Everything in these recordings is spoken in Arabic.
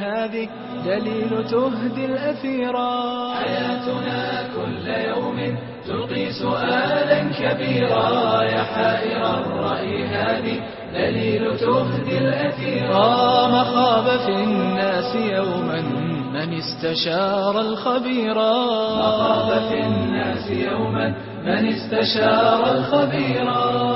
هذه دليل تهدي الأثيرا. حياتنا كل يوم تلقي سؤالا كبيرا، يا حائر الرأي هذه دليل تهدي الأثيرا. ما خاب في الناس يوما من استشار الخبيرا. ما خاب في الناس يوما من استشار الخبيرا.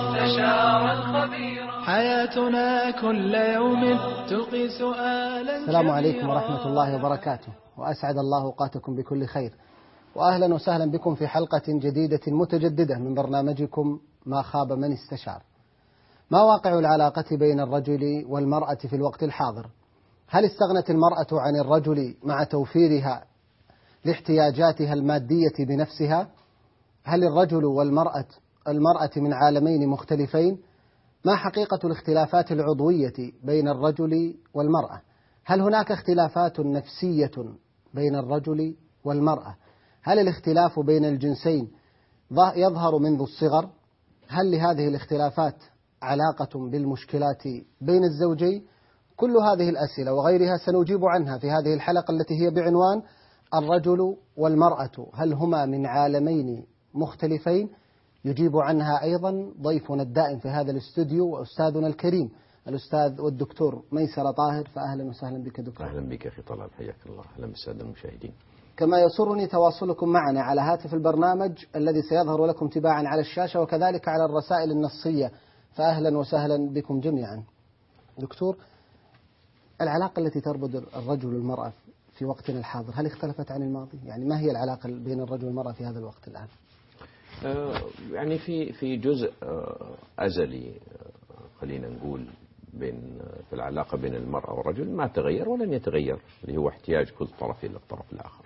حياتنا كل يوم تلقي سؤالا. السلام عليكم ورحمة الله وبركاته، وأسعد الله أوقاتكم بكل خير، وأهلا وسهلا بكم في حلقة جديدة متجددة من برنامجكم ما خاب من استشار. ما واقع العلاقة بين الرجل والمرأة في الوقت الحاضر؟ هل استغنت المرأة عن الرجل مع توفيرها لاحتياجاتها المادية بنفسها؟ هل الرجل والمرأة من عالمين مختلفين؟ ما حقيقة الاختلافات العضوية بين الرجل والمرأة؟ هل هناك اختلافات نفسية بين الرجل والمرأة؟ هل الاختلاف بين الجنسين يظهر منذ الصغر؟ هل لهذه الاختلافات علاقة بالمشكلات بين الزوجين؟ كل هذه الأسئلة وغيرها سنجيب عنها في هذه الحلقة التي هي بعنوان الرجل والمرأة هل هما من عالمين مختلفين؟ يجيب عنها أيضا ضيفنا الدائم في هذا الاستوديو وأستاذنا الكريم الأستاذ والدكتور ميسر طاهر. فأهلا وسهلا بك دكتور. أهلا بك أخي طلال، حياك الله. أهلا بالسادة المشاهدين. كما يسرني تواصلكم معنا على هاتف البرنامج الذي سيظهر لكم تباعا على الشاشة، وكذلك على الرسائل النصية. فأهلا وسهلا بكم جميعا. دكتور، العلاقة التي تربط الرجل والمرأة في وقتنا الحاضر هل اختلفت عن الماضي؟ يعني ما هي العلاقة بين الرجل والمرأة في هذا الوقت الآن؟ يعني في جزء أزلي خلينا نقول في العلاقة بين المرأة والرجل ما تغير ولن يتغير، اللي هو احتياج كل طرف إلى الطرف الآخر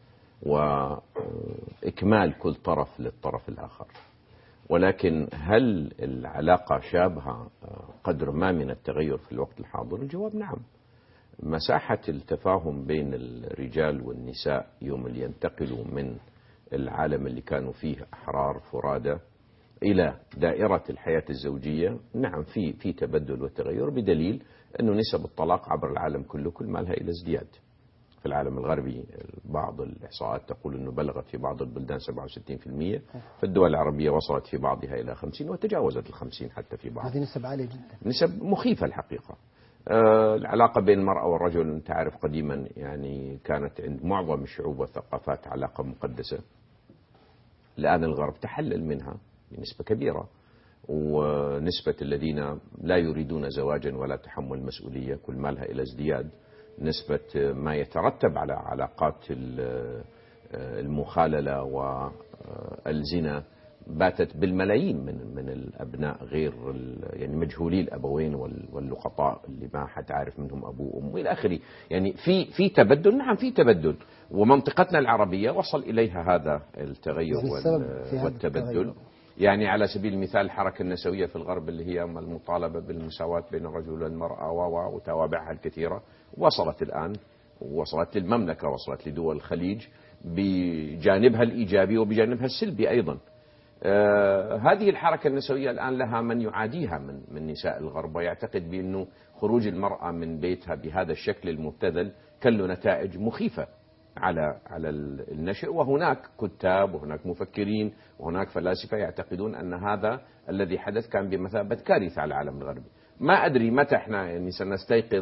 وإكمال كل طرف للطرف الآخر. ولكن هل العلاقة شابهة قدر ما من التغير في الوقت الحاضر؟ الجواب نعم. مساحة التفاهم بين الرجال والنساء يوم اللي ينتقلوا من العالم اللي كانوا فيه أحرار فرادى إلى دائرة الحياة الزوجية، نعم في تبدل وتغير، بدليل أنه نسب الطلاق عبر العالم كله كل ما لها إلى ازدياد. في العالم الغربي بعض الإحصاءات تقول أنه بلغت في بعض البلدان 67%، في الدول العربية وصلت في بعضها إلى 50 وتجاوزت 50 حتى في بعض. هذه نسب عالية جدا، نسب مخيفة الحقيقة. العلاقة بين المرأة والرجل أنت عارف قديما يعني كانت عند معظم الشعوب والثقافات علاقة مقدسة. الآن الغرب تحلل منها بنسبة كبيرة، ونسبة الذين لا يريدون زواجا ولا تحمل مسؤولية كل ما لها إلى ازدياد. نسبة ما يترتب على علاقات المخاللة والزنا باتت بالملايين من الأبناء غير يعني مجهولي الأبوين واللقطاء اللي ما حد عارف منهم أبوه وأمه إلى آخره. يعني في تبدل، نعم في تبدل، ومنطقتنا العربية وصل إليها هذا التغير والتبدل. يعني على سبيل المثال الحركة النسوية في الغرب اللي هي المطالبة بالمساواة بين الرجل والمرأة وتوابعها الكثيرة وصلت الآن، وصلت للمملكة، وصلت لدول الخليج بجانبها الإيجابي وبجانبها السلبي أيضا. هذه الحركة النسوية الآن لها من يعاديها من نساء الغرب، ويعتقد بأنه خروج المرأة من بيتها بهذا الشكل المبتذل كان له نتائج مخيفة على النشء. وهناك كتاب وهناك مفكرين وهناك فلاسفة يعتقدون أن هذا الذي حدث كان بمثابة كارثة على العالم الغربي. ما أدري متى احنا يعني سنستيقظ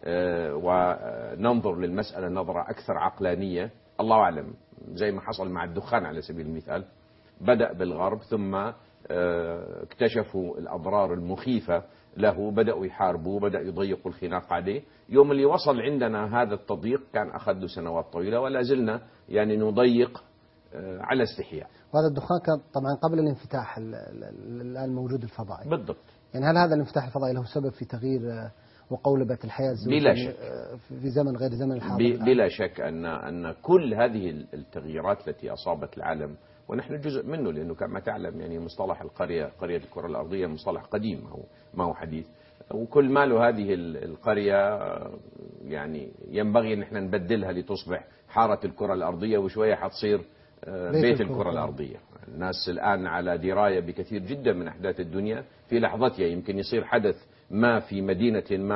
وننظر للمسألة نظرة أكثر عقلانية، الله أعلم. زي ما حصل مع الدخان على سبيل المثال، بدأ بالغرب ثم اكتشفوا الأضرار المخيفة له، بدأوا يحاربوا، بدأوا يضيقوا الخناق عليه. يوم اللي وصل عندنا هذا التضييق كان أخذ له سنوات طويلة، ولا زلنا يعني نضيق على استحياء. وهذا الدخان كان طبعا قبل الانفتاح الآن موجود الفضائي. بالضبط. يعني هل هذا الانفتاح الفضائي له سبب في تغيير وقولبة الحياة الزوجية بلا شك في زمن غير زمن الحاضر؟ بلا شك أن كل هذه التغييرات التي أصابت العالم ونحن جزء منه، لأنه كما تعلم يعني مصطلح قرية الكرة الأرضية مصطلح قديم ما هو حديث، وكل ما له هذه القرية يعني ينبغي أن احنا نبدلها لتصبح حارة الكرة الأرضية، وشوية حتصير بيت الكرة الأرضية. الناس الآن على دراية بكثير جدا من أحداث الدنيا، في لحظتها يمكن يصير حدث ما في مدينة ما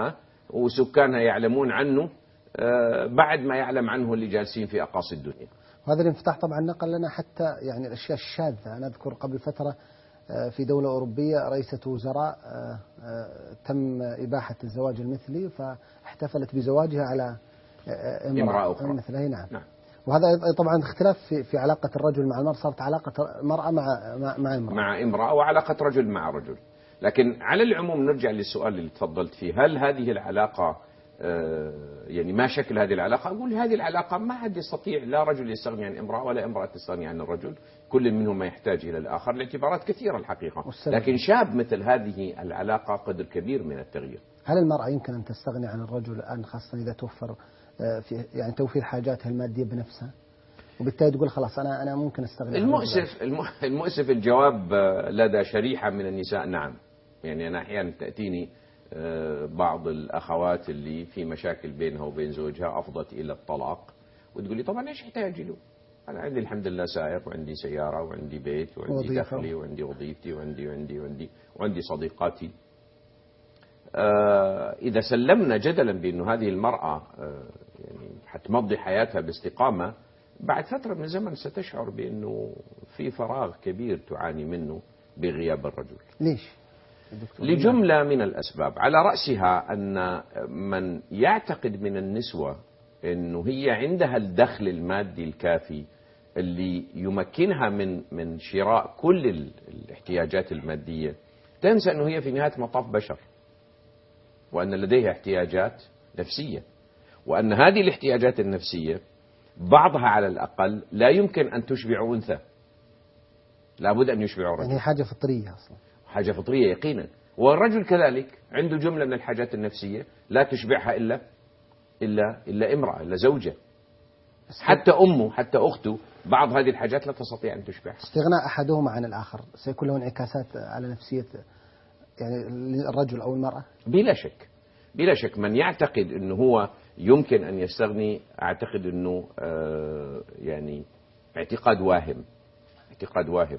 وسكانها يعلمون عنه بعد ما يعلم عنه اللي جالسين في أقاصي الدنيا. وهذا الانفتاح طبعا نقل لنا حتى يعني الأشياء الشاذة. أنا أذكر قبل فترة في دولة أوروبية رئيسة وزراء تم إباحة الزواج المثلي، فاحتفلت بزواجها على امرأة أخرى مثلها. نعم. وهذا طبعا اختلاف في علاقة الرجل مع المرأة، صارت علاقة مرأة مع امرأة وعلاقة رجل مع رجل. لكن على العموم نرجع للسؤال اللي تفضلت فيه، هل هذه العلاقة يعني ما شكل هذه العلاقة؟ أقول هذه العلاقة ما حد يستطيع، لا رجل يستغني عن امرأة ولا امرأة تستغني عن الرجل، كل منهم ما يحتاج إلى الآخر لاعتبارات كثيرة الحقيقة. لكن شاب مثل هذه العلاقة قدر كبير من التغيير. هل المرأة يمكن أن تستغني عن الرجل الآن، خاصة إذا توفر في يعني توفير حاجاتها المادية بنفسها، وبالتالي تقول خلاص أنا ممكن أستغني عن المؤسف الجواب لدى شريحة من النساء نعم. يعني أنا أحيانا تأتيني بعض الأخوات اللي في مشاكل بينها وبين زوجها أفضت إلى الطلاق، وتقول لي طبعا إيش احتاج له؟ أنا عندي الحمد لله سائق، وعندي سيارة، وعندي بيت، وعندي دخلي، وعندي وظيفتي، وعندي صديقاتي. إذا سلمنا جدلا بأنه هذه المرأة يعني حتمضي حياتها باستقامة، بعد فترة من الزمن ستشعر بأنه في فراغ كبير تعاني منه بغياب الرجل. ليش؟ لجملة من الأسباب، على رأسها أن من يعتقد من النسوة أنه هي عندها الدخل المادي الكافي اللي يمكنها من شراء كل الاحتياجات المادية، تنسى أنه هي في نهاية مطاف بشر، وأن لديها احتياجات نفسية، وأن هذه الاحتياجات النفسية بعضها على الأقل لا يمكن أن تشبع أنثى، لابد أن يشبع رجل. يعني هي حاجة فطرية أصلا، حاجة فطرية يقينا. والرجل كذلك عنده جملة من الحاجات النفسية لا تشبعها إلا امرأة، إلا زوجة، حتى أمه، حتى أخته، بعض هذه الحاجات لا تستطيع أن تشبعها. استغناء أحدهما عن الآخر سيكون له انعكاسات على نفسية يعني الرجل أو المرأة. بلا شك من يعتقد أنه هو يمكن أن يستغني، أعتقد أنه يعني اعتقاد واهم.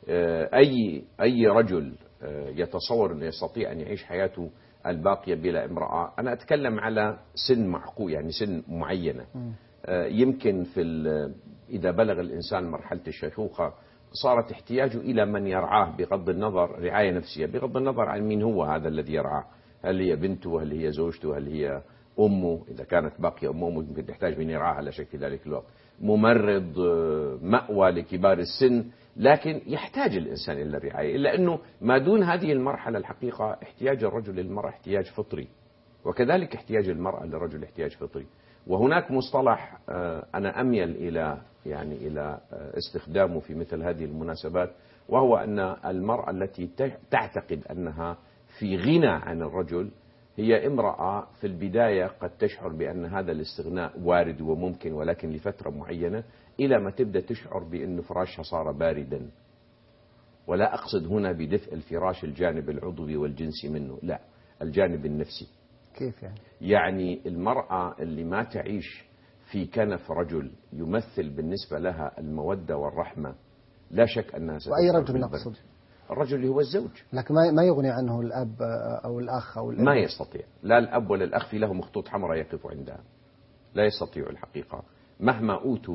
أي رجل يتصور أنه يستطيع أن يعيش حياته الباقية بلا امرأة، أنا أتكلم على سن معقول، يعني سن معينة. يمكن إذا بلغ الإنسان مرحلة الشيخوخة صارت احتياجه إلى من يرعاه، بغض النظر رعاية نفسية، بغض النظر عن مين هو هذا الذي يرعاه، هل هي بنته، هل هي زوجته، هل هي أمه، إذا كانت باقية أمه ممكن تحتاج من يرعاها على شكل ذلك الوقت، ممرض، مأوى لكبار السن. لكن يحتاج الإنسان إلى الرعاية، إلا أنه ما دون هذه المرحلة الحقيقة احتياج الرجل للمرأة احتياج فطري، وكذلك احتياج المرأة للرجل احتياج فطري. وهناك مصطلح أنا أميل إلى استخدامه في مثل هذه المناسبات، وهو أن المرأة التي تعتقد أنها في غنى عن الرجل هي امرأة في البداية قد تشعر بأن هذا الاستغناء وارد وممكن، ولكن لفترة معينة، إلى ما تبدأ تشعر بأن فراشها صار باردا. ولا أقصد هنا بدفء الفراش الجانب العضوي والجنسي منه، لا، الجانب النفسي. كيف يعني؟ يعني المرأة اللي ما تعيش في كنف رجل يمثل بالنسبة لها المودة والرحمة، لا شك أنها ستشعر. وأي رجل نقصد؟ الرجل اللي هو الزوج. لكن ما يغني عنه الأب أو الأخ أو الأب. ما يستطيع، لا الأب ولا الأخ في له خطوط حمراء يقف عندها، لا يستطيع الحقيقة، مهما أوتوا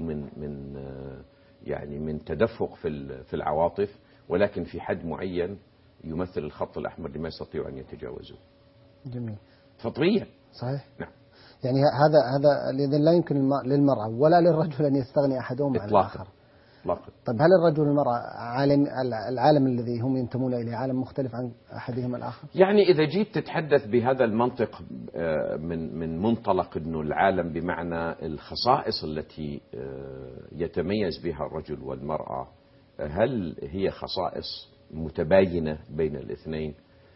من تدفق في العواطف، ولكن في حد معين يمثل الخط الأحمر لما يستطيع أن يتجاوزه. جميل. فطريا. صحيح. نعم. يعني هذا الذي لا يمكن للمرأة ولا للرجل أن يستغني أحدهم عن الآخر. إطلاقا. طيب هل الرجل والمرأة العالم الذي هم ينتمون إليه عالم مختلف عن أحدهما الآخر؟ يعني إذا جيت تتحدث بهذا المنطق من منطلق أنه العالم بمعنى الخصائص التي يتميز بها الرجل والمرأة، هل هي خصائص متباينة بين الاثنين؟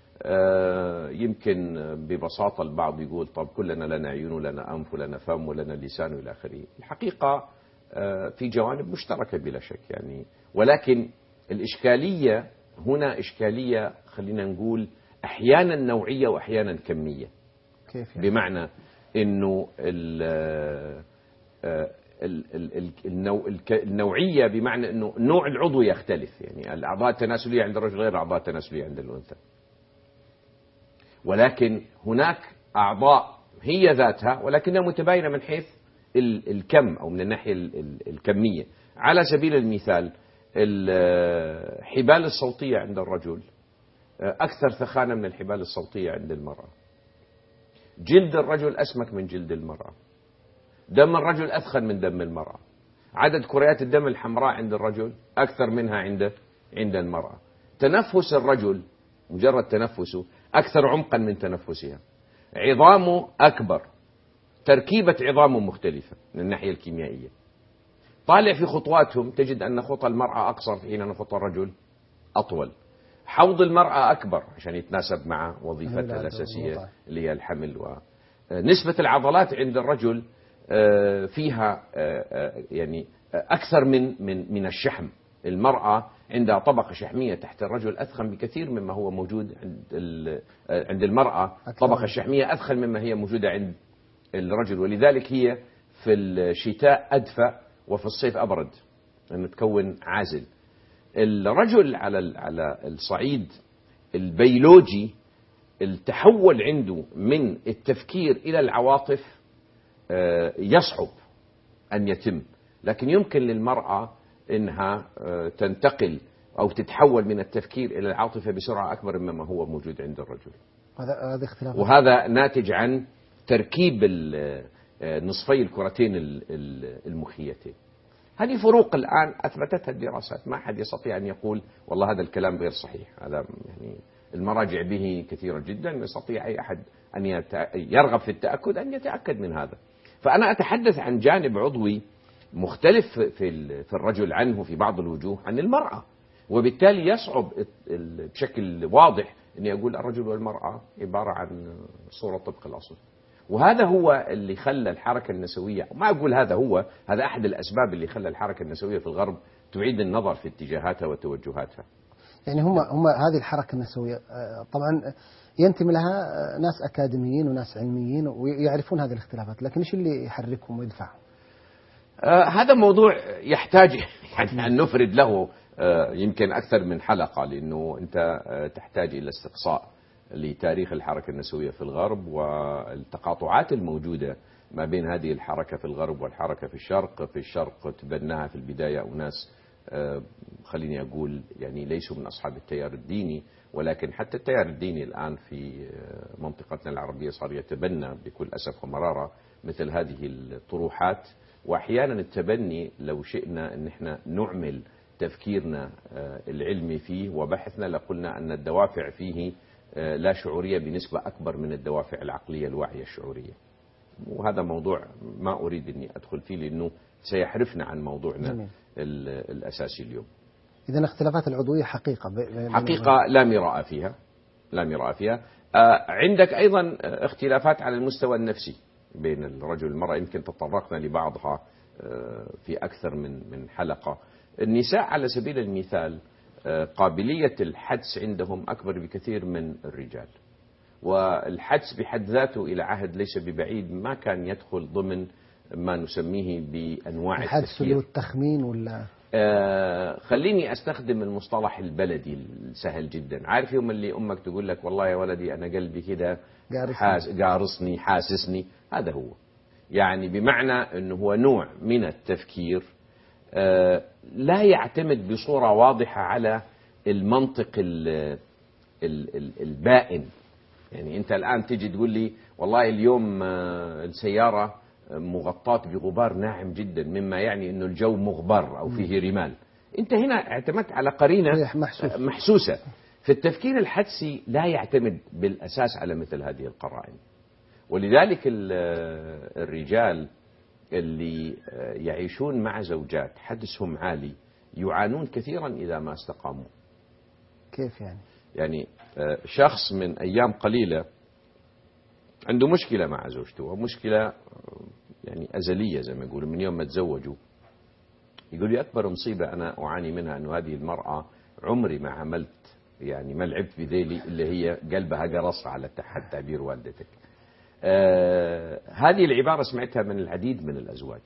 يمكن ببساطة البعض يقول طب كلنا لنا عيون، لنا أنف، لنا فم، ولنا لسان إلى آخره. الحقيقة في جوانب مشتركة بلا شك يعني، ولكن الإشكالية هنا إشكالية خلينا نقول أحيانا نوعية وأحيانا كمية. كيف يعني؟ بمعنى أنه النوعية بمعنى أنه نوع العضو يختلف، يعني الأعضاء التناسلية عند الرجل غير الأعضاء التناسلية عند الأنثى، ولكن هناك أعضاء هي ذاتها ولكنها متباينة من حيث الكم أو من الناحية الكمية. على سبيل المثال الحبال الصوتية عند الرجل أكثر ثخانة من الحبال الصوتية عند المرأة. جلد الرجل أسمك من جلد المرأة. دم الرجل أثخن من دم المرأة. عدد كريات الدم الحمراء عند الرجل أكثر منها عند المرأة. تنفس الرجل مجرد تنفسه أكثر عمقا من تنفسها. عظامه أكبر. تركيبة عظامه مختلفة من الناحية الكيميائية. طالع في خطواتهم تجد أن خطى المرأة أقصر في حين أن خطى الرجل أطول. حوض المرأة أكبر عشان يتناسب مع وظيفتها الأساسية اللي هي الحمل. ونسبة العضلات عند الرجل فيها يعني أكثر من الشحم. المرأة عندها طبقة شحمية تحت الرجل أثخن بكثير مما هو موجود عند المرأة. طبقة شحمية أثخن مما هي موجودة عند الرجل، ولذلك هي في الشتاء أدفى وفي الصيف أبرد لأنه تكون عازل. الرجل على الصعيد البيولوجي التحول عنده من التفكير إلى العواطف يصعب أن يتم، لكن يمكن للمرأة أنها تنتقل أو تتحول من التفكير إلى العاطفة بسرعة أكبر مما هو موجود عند الرجل. وهذا ناتج عن تركيب نصفي الكرتين المخيتين. هذه فروق الآن أثبتتها الدراسات، ما أحد يستطيع أن يقول والله هذا الكلام غير صحيح. هذا يعني المراجع به كثيرة جدا، يستطيع أي أحد أن يرغب في التأكد أن يتأكد من هذا. فأنا أتحدث عن جانب عضوي مختلف في الرجل عنه في بعض الوجوه عن المرأة، وبالتالي يصعب بشكل واضح أن أقول الرجل والمرأة عبارة عن صورة طبق الأصل. وهذا هو اللي خلى الحركة النسوية، ما أقول هذا أحد الأسباب اللي خلى الحركة النسوية في الغرب تعيد النظر في اتجاهاتها وتوجهاتها. يعني هم هذه الحركة النسوية طبعا ينتمي لها ناس أكاديميين وناس علميين ويعرفون هذه الاختلافات، لكن إيش اللي يحركهم ويدفعهم؟ هذا موضوع يحتاج يعني أن نفرد له يمكن أكثر من حلقة، لأنه أنت تحتاج إلى استقصاء لتاريخ الحركة النسوية في الغرب والتقاطعات الموجودة ما بين هذه الحركة في الغرب والحركة في الشرق. في الشرق تبناها في البداية أناس خليني أقول يعني ليسوا من أصحاب التيار الديني، ولكن حتى التيار الديني الآن في منطقتنا العربية صار يتبنى بكل أسف ومرارة مثل هذه الطروحات. وأحيانا التبني لو شئنا أن احنا نعمل تفكيرنا العلمي فيه وبحثنا لقلنا أن الدوافع فيه لا شعورية بنسبة أكبر من الدوافع العقلية الواعية الشعورية. وهذا موضوع ما أريد أني أدخل فيه لأنه سيحرفنا عن موضوعنا الأساسي اليوم. إذن اختلافات العضوية حقيقة لا مراء فيها، لا مراء فيها. عندك أيضا اختلافات على المستوى النفسي بين الرجل والمرأة، يمكن تطرقنا لبعضها في أكثر من حلقة. النساء على سبيل المثال قابلية الحدس عندهم أكبر بكثير من الرجال، والحدس بحد ذاته إلى عهد ليس ببعيد ما كان يدخل ضمن ما نسميه بأنواع الحدس اللي هو التخمين ولا خليني أستخدم المصطلح البلدي السهل جدا. عارف يوم اللي أمك تقول لك والله يا ولدي أنا قلبي كده قارصني حاسسني، هذا هو يعني بمعنى أنه هو نوع من التفكير لا يعتمد بصورة واضحة على المنطق البائن. يعني أنت الآن تيجي تقول لي والله اليوم السيارة مغطاة بغبار ناعم جدا مما يعني أنه الجو مغبر أو فيه رمال. أنت هنا اعتمدت على قرينة محسوسة. في التفكير الحدسي لا يعتمد بالأساس على مثل هذه القرائن، ولذلك الرجال اللي يعيشون مع زوجات حدسهم عالي يعانون كثيرا إذا ما استقاموا. كيف يعني؟ يعني شخص من أيام قليلة عنده مشكلة مع زوجته، ومشكلة يعني أزلية زي ما يقولوا من يوم ما تزوجوا. يقول لي أكبر مصيبة أنا أعاني منها أنه هذه المرأة عمري ما عملت يعني ما لعبت بذيلي اللي هي قلبها قرص على حد تعبير والدتك. هذه العبارة سمعتها من العديد من الأزواج،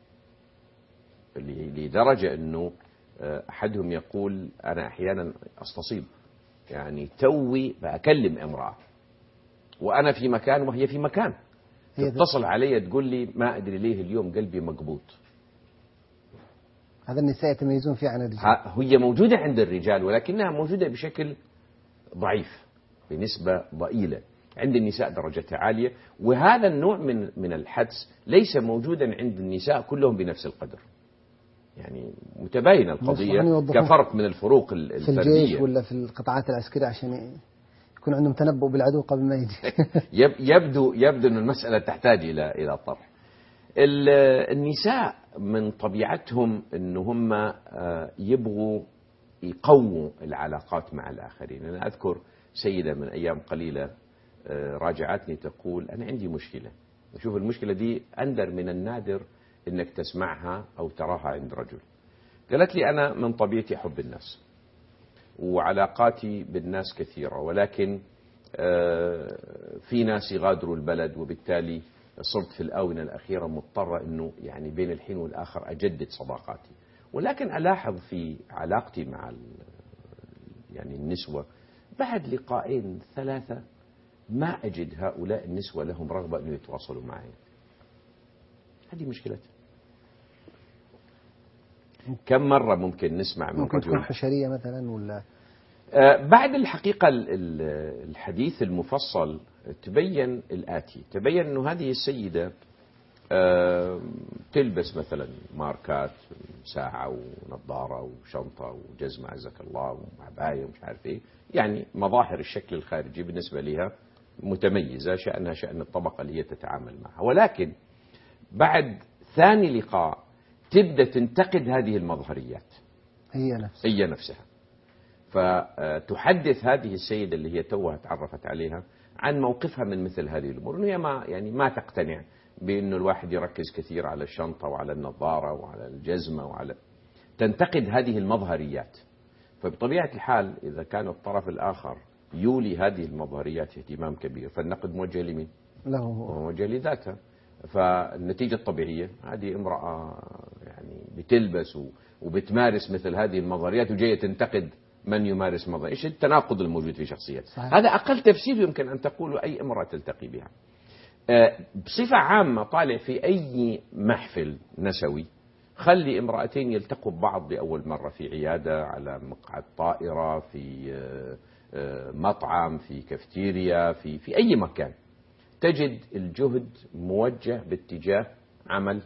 لدرجة أنه أحدهم يقول أنا أحيانا أستصيب، يعني توي بأكلم امرأة وأنا في مكان وهي في مكان، تتصل علي تقول لي ما أدري ليه اليوم قلبي مقبوض. هذا النساء يتميزون فيه عن الرجال. هي موجودة عند الرجال ولكنها موجودة بشكل ضعيف بنسبة ضئيلة. عند النساء درجتها عالية، وهذا النوع من الحدس ليس موجودا عند النساء كلهم بنفس القدر. يعني متباينة القضية كفرق من الفروق الفردية في الجيش ولا في القطاعات العسكرية عشان يكون عندهم تنبؤ بالعدو قبل ما يجي. يبدو أن المسألة تحتاج إلى طرح. النساء من طبيعتهم أن هم يبغوا يقووا العلاقات مع الآخرين. أنا أذكر سيدة من أيام قليلة راجعتني تقول أنا عندي مشكلة، شوف المشكلة دي أندر من النادر أنك تسمعها أو تراها عند رجل. قالت لي أنا من طبيعتي أحب الناس وعلاقاتي بالناس كثيرة، ولكن في ناس يغادروا البلد، وبالتالي صرت في الآونة الأخيرة مضطرة أنه يعني بين الحين والآخر أجدد صداقاتي. ولكن ألاحظ في علاقتي مع يعني النسوة بعد لقاءين ثلاثة ما أجد هؤلاء النسوة لهم رغبة أن يتواصلوا معي. هذه مشكلتها. كم مرة ممكن نسمع من ممكن تكون حشرية مثلا ولا بعد الحقيقة الحديث المفصل تبين الآتي. تبين أنه هذه السيدة تلبس مثلا ماركات، ساعة ونظارة وشنطة وجزمة عزك الله وعباية ومش عارف ايه، يعني مظاهر الشكل الخارجي بالنسبة لها متميزة، شأنها شأن الطبقة اللي هي تتعامل معها. ولكن بعد ثاني لقاء تبدأ تنتقد هذه المظهريات هي نفسها. فتحدث هذه السيدة اللي هي توها تعرفت عليها عن موقفها من مثل هذه الأمور، أنه هي ما تقتنع بأنه الواحد يركز كثير على الشنطة وعلى النظارة وعلى الجزمة تنتقد هذه المظهريات. فبطبيعة الحال إذا كان الطرف الآخر يولي هذه المظهريات اهتمام كبير، فالنقد موجه لمن؟ له، موجه لذاتها. فالنتيجة الطبيعية هذه امرأة يعني بتلبس وبتمارس مثل هذه المظهريات وجاية تنتقد من يمارس مظهر. إيش التناقض الموجود في شخصيتها؟ هذا أقل تفسير يمكن أن تقوله أي امرأة تلتقي بها. بصفة عامة طالع في أي محفل نسوي خلي امرأتين يلتقوا ببعض لأول مرة في عيادة، على مقعد طائرة، في مطعم، في كافتيريا، في أي مكان، تجد الجهد موجه باتجاه عمل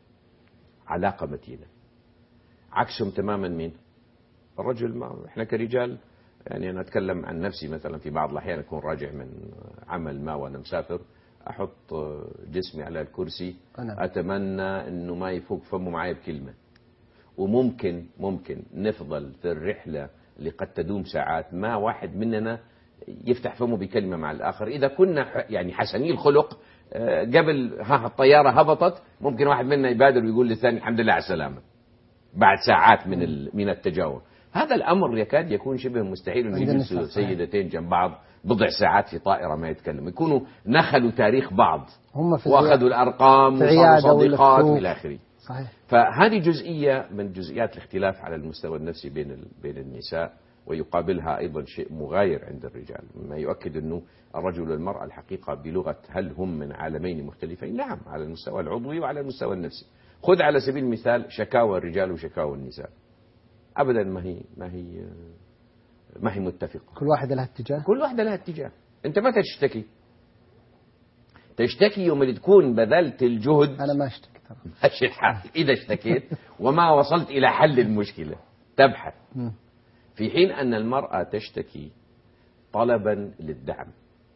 علاقة متينة. عكسهم تماما مين؟ الرجل. ما احنا كرجال يعني أنا أتكلم عن نفسي مثلا، في بعض الأحيان أكون راجع من عمل ما وأنا مسافر، أحط جسمي على الكرسي أتمنى أنه ما يفوق فمه معي بكلمة. وممكن نفضل في الرحلة اللي قد تدوم ساعات ما واحد مننا يفتح فمه بكلمة مع الآخر. إذا كنا يعني حسني الخلق قبل الطيارة هبطت ممكن واحد منا يبادر ويقول للثاني الحمد لله على السلامة بعد ساعات من التجاور. هذا الأمر يكاد يكون شبه مستحيل أن يجلسوا سيدتين جنب بعض بضع ساعات في طائرة ما يتكلموا، يكونوا نخلوا تاريخ بعض وأخذوا الأرقام وصاروا صديقات إلى آخره. فهذه جزئية من جزئيات الاختلاف على المستوى النفسي بين النساء، ويقابلها أيضا شيء مغاير عند الرجال، ما يؤكد أنه الرجل والمرأة الحقيقة بلغة هل هم من عالمين مختلفين؟ نعم، على المستوى العضوي وعلى المستوى النفسي. خذ على سبيل المثال شكاوى الرجال وشكاوى النساء، أبدا ما هي متفقة. كل واحدة لها اتجاه. أنت متى تشتكي يوم اللي تكون بذلت الجهد. أنا ما أشتكي ترى. ماشي الحال. إذا اشتكيت وما وصلت إلى حل المشكلة تبحث، في حين أن المرأة تشتكي طلبا للدعم.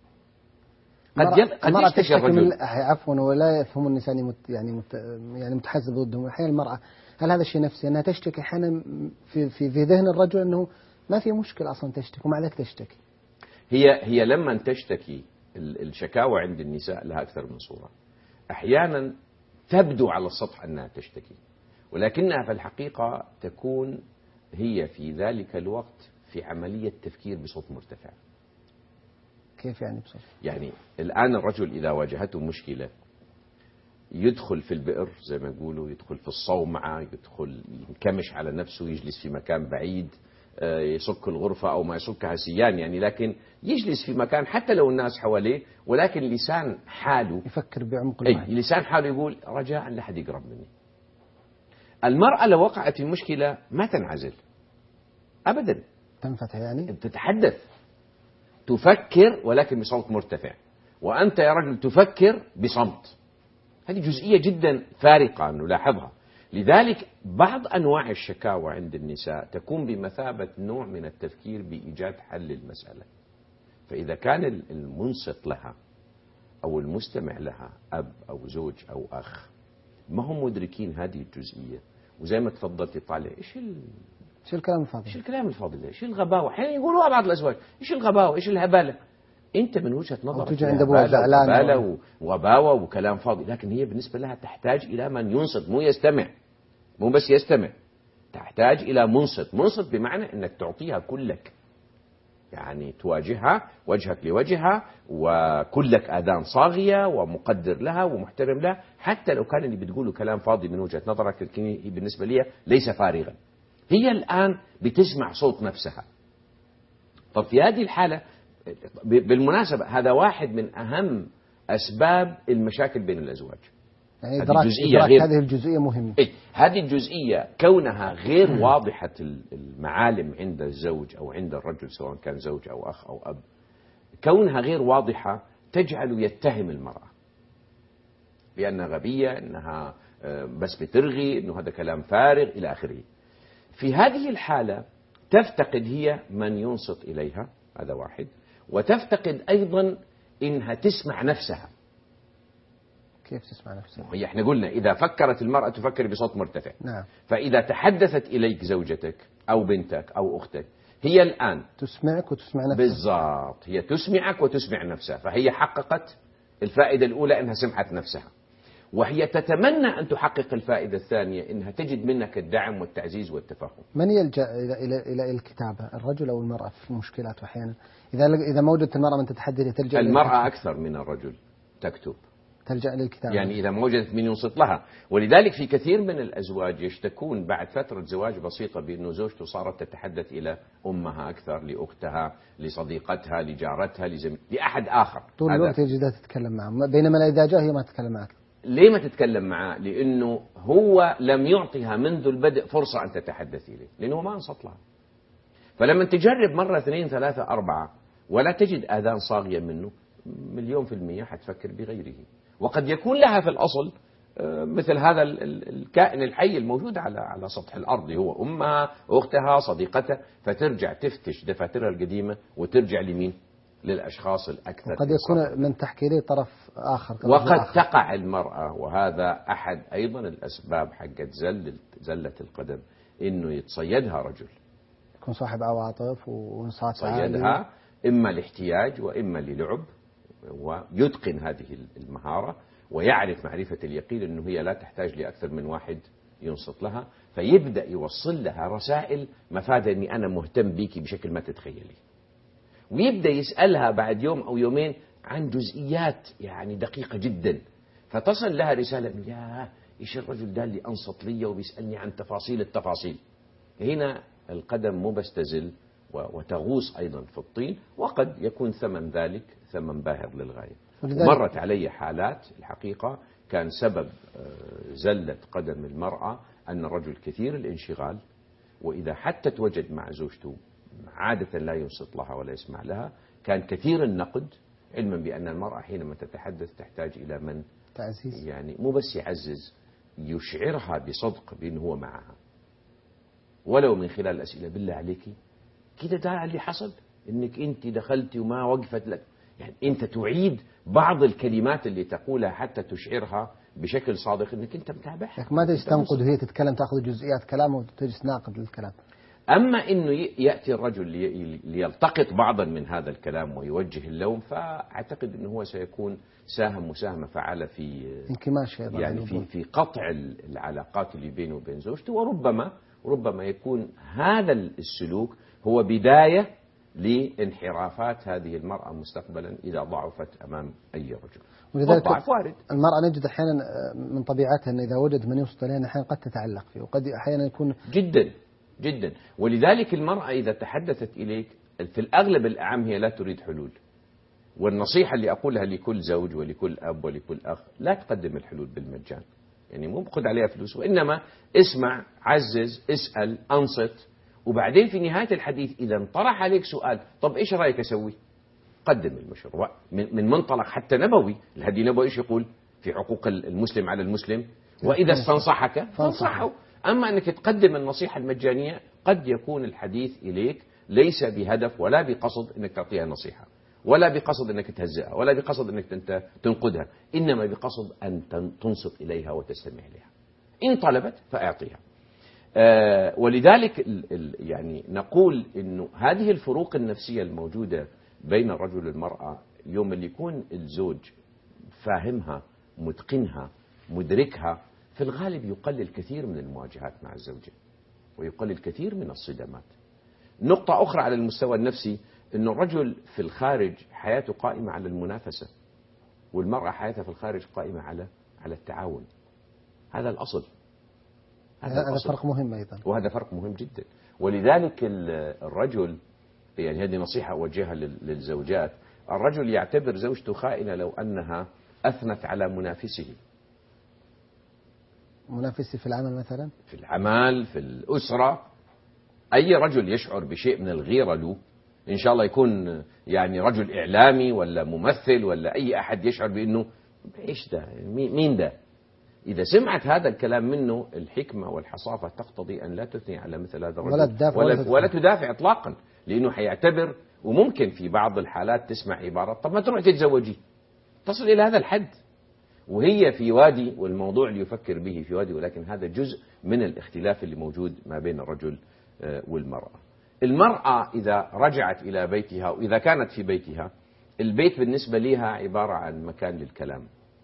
قد يشتكي الرجل عفوا ولا يفهم النساء يعني متحزب ضدهم. أحيانا المرأة هل هذا الشيء نفسي أنها تشتكي أحيانا في ذهن الرجل أنه ما في مشكلة أصلا تشتكي ومع ذلك تشتكي. هي لما تشتكي الشكاوى عند النساء لها أكثر من صورة. أحيانا تبدو على السطح أنها تشتكي، ولكنها في الحقيقة تكون هي في ذلك الوقت في عملية تفكير بصوت مرتفع. كيف يعني بصوت؟ يعني الآن الرجل إذا واجهته مشكلة يدخل في البئر زي ما يقولوا، يدخل في الصومعة، يدخل ينكمش على نفسه، يجلس في مكان بعيد، يسك الغرفة أو ما يسكها سيان يعني، لكن يجلس في مكان حتى لو الناس حواليه، ولكن لسان حاله يفكر بعمق الوعي. لسان حاله يقول رجاء لا حد يقرب مني. المرأة لو وقعت في مشكلة ما تنعزل أبدا، تنفتح يعني، تتحدث، تفكر ولكن بصوت مرتفع، وأنت يا رجل تفكر بصمت. هذه جزئية جدا فارقة نلاحظها. لذلك بعض أنواع الشكاوى عند النساء تكون بمثابة نوع من التفكير بإيجاد حل للمسألة. فإذا كان المنصت لها أو المستمع لها أب أو زوج أو أخ ما هم مدركين هذه الجزئية، وزي ما تفضلت طالع إيش الكلام الفاضي، إيش الكلام الفاضي ده، إيش الغباوة، حين يقولوها بعض الأزواج، إيش الغباوة، إيش الهبالة. أنت من وجهة نظرك هبالة وغباوة وكلام فاضي، لكن هي بالنسبة لها تحتاج إلى من ينصت، مو يستمع، مو بس يستمع، تحتاج إلى منصت بمعنى أنك تعطيها كلك، يعني تواجهها وجهك لوجهها وكلك آذان صاغية ومقدر لها ومحترم لها، حتى لو كان اللي بتقوله كلام فاضي من وجهة نظرك، لكن بالنسبة لي ليس فارغا. هي الآن بتسمع صوت نفسها. طب في هذه الحالة بالمناسبة هذا واحد من أهم أسباب المشاكل بين الأزواج. يعني إدراك هذه الجزئية مهمة. هذه الجزئية كونها غير واضحة المعالم عند الزوج أو عند الرجل سواء كان زوج أو أخ أو أب، كونها غير واضحة تجعله يتهم المرأة بأنها غبية، أنها بس بترغي، أنه هذا كلام فارغ إلى آخره. في هذه الحالة تفتقد هي من ينصت إليها، هذا واحد، وتفتقد أيضا إنها تسمع نفسها. كيف تسمع نفسها؟ هي احنا قلنا إذا فكرت المرأة تفكر بصوت مرتفع. نعم. فإذا تحدثت إليك زوجتك أو بنتك أو أختك هي الآن تسمعك وتسمع نفسها. بالضبط، هي تسمعك وتسمع نفسها، فهي حققت الفائدة الأولى إنها سمعت نفسها، وهي تتمنى أن تحقق الفائدة الثانية إنها تجد منك الدعم والتعزيز والتفاهم. من يلجأ إلى الكتابة، الرجل أو المرأة في المشكلات؟ وأحيانا إذا ما وجدت المرأة من تتحدث تلجأ المرأة أكثر من الرجل تكتب، تلجأ للكتابة، يعني إذا ما وجدت من ينصت لها. ولذلك في كثير من الأزواج يشتكون بعد فترة زواج بسيطة بأنه زوجته صارت تتحدث إلى أمها أكثر، لأختها، لصديقتها، لجارتها، لأحد آخر. طول الوقت يجدها تتكلم معه، بينما إذا جاء هي ما تتكلم معك. ليه ما تتكلم معه؟ لأنه هو لم يعطيها منذ البدء فرصة أن تتحدث إليه، لأنه ما انصت لها. فلما تجرب مرة 2 3 4 ولا تجد آذان صاغية منه، 100% حتفكر بغيره. وقد يكون لها في الأصل مثل هذا الكائن الحي الموجود على سطح الأرض، هو أمها، أختها، صديقتها، فترجع تفتش دفاترها القديمة وترجع لمين؟ للأشخاص الأكثر. قد يكون من تحكي لي طرف آخر. وقد تقع المرأة، وهذا أحد أيضا الأسباب حقت زلة القدم، إنه يتصيدها رجل يكون صاحب عواطف وانصات عالي، يتصيدها إما لاحتياج وإما للعب، ويتقن هذه المهارة ويعرف معرفة اليقين أنه هي لا تحتاج لأكثر من واحد ينصت لها، فيبدأ يوصل لها رسائل مفاد أني أنا مهتم بيكي بشكل ما تتخيلي، ويبدأ يسألها بعد يوم أو يومين عن جزئيات يعني دقيقة جدا، فتصل لها رسالة إنه يا إيش الرجل ده اللي أنصت لي وبيسألني عن تفاصيل التفاصيل. هنا القدم مو بس تزل وتغوص أيضا في الطين، وقد يكون ثمن ذلك ثمن باهر للغاية. مرت علي حالات الحقيقة كان سبب زلة قدم المرأة أن الرجل كثير الانشغال، وإذا حتى توجد مع زوجته عادة لا ينصت لها ولا يسمع لها، كان كثير النقد، علما بأن المرأة حينما تتحدث تحتاج إلى من تعزيز، يعني مو بس يعزز، يشعرها بصدق بأنه هو معها، ولو من خلال الأسئلة بالله عليكي كده ده اللي حصل، إنك أنت دخلتي وما وقفت لك، يعني أنت تعيد بعض الكلمات اللي تقولها حتى تشعرها بشكل صادق إنك أنت متابعها. ما تجي تنقد وهي تتكلم تأخذ جزئيات كلامه وتجي تناقض الكلام. أما إنه يأتي الرجل ليلتقط بعضا من هذا الكلام ويوجه اللوم، فأعتقد إنه هو سيكون ساهم مساهمة فعالة في انكماش يعني في قطع العلاقات اللي بينه وبين زوجته، وربما يكون هذا السلوك هو بداية لانحرافات هذه المرأة مستقبلا إذا ضعفت أمام أي رجل. ولذلك والضعف وارد. المرأة نجد أحيانا من طبيعتها أن إذا وجد من يوصل إليها أحيانا قد تتعلق فيه، وقد أحيانا يكون جدا جدا. ولذلك المرأة إذا تحدثت إليك في الأغلب الأعم هي لا تريد حلول. والنصيحة اللي أقولها لكل زوج ولكل أب ولكل أخ: لا تقدم الحلول بالمجان، يعني مو خذ عليها فلوس، وإنما اسمع، عزز، اسأل، أنصت، وبعدين في نهاية الحديث إذا انطرح عليك سؤال: طب إيش رأيك أسوي؟ قدم المشروع من منطلق حتى نبوي. الهدي النبوي إيش يقول في حقوق المسلم على المسلم؟ وإذا استنصحك فانصحه. أما أنك تقدم النصيحة المجانية قد يكون الحديث إليك ليس بهدف ولا بقصد أنك تعطيها نصيحة، ولا بقصد أنك تهزئها، ولا بقصد أنك تنقدها، إنما بقصد أن تنصت إليها وتستمع إليها. إن طلبت فأعطيها. ولذلك يعني نقول إنه هذه الفروق النفسية الموجودة بين الرجل والمرأة، يوم اللي يكون الزوج فاهمها، متقنها، مدركها، في الغالب يقلل كثير من المواجهات مع الزوجة ويقلل كثير من الصدامات. نقطة أخرى على المستوى النفسي: أن الرجل في الخارج حياته قائمة على المنافسة، والمرأة حياتها في الخارج قائمة على التعاون. هذا الأصل. هذا فرق مهم أيضا، وهذا فرق مهم جدا. ولذلك الرجل، يعني هذه نصيحة أوجهها للزوجات: الرجل يعتبر زوجته خائنة لو أنها أثنت على منافسه. منافسي في العمل مثلا، في العمل، في الأسرة. أي رجل يشعر بشيء من الغيرة له، إن شاء الله يكون يعني رجل إعلامي ولا ممثل ولا أي أحد يشعر بأنه إيش ده، مين ده، إذا سمعت هذا الكلام منه، الحكمة والحصافة تقتضي أن لا تثني على مثل هذا الرجل ولا تدافع إطلاقا، لأنه حيعتبر. وممكن في بعض الحالات تسمع عبارة: طب ما تروح تتزوجي. تصل إلى هذا الحد، وهي في وادي، والموضوع اللي يفكر به في وادي، ولكن هذا جزء من الاختلاف اللي موجود ما بين الرجل والمرأة. المرأة إذا رجعت إلى بيتها، وإذا كانت في بيتها، البيت بالنسبة لها عبارة عن مكان للكلام،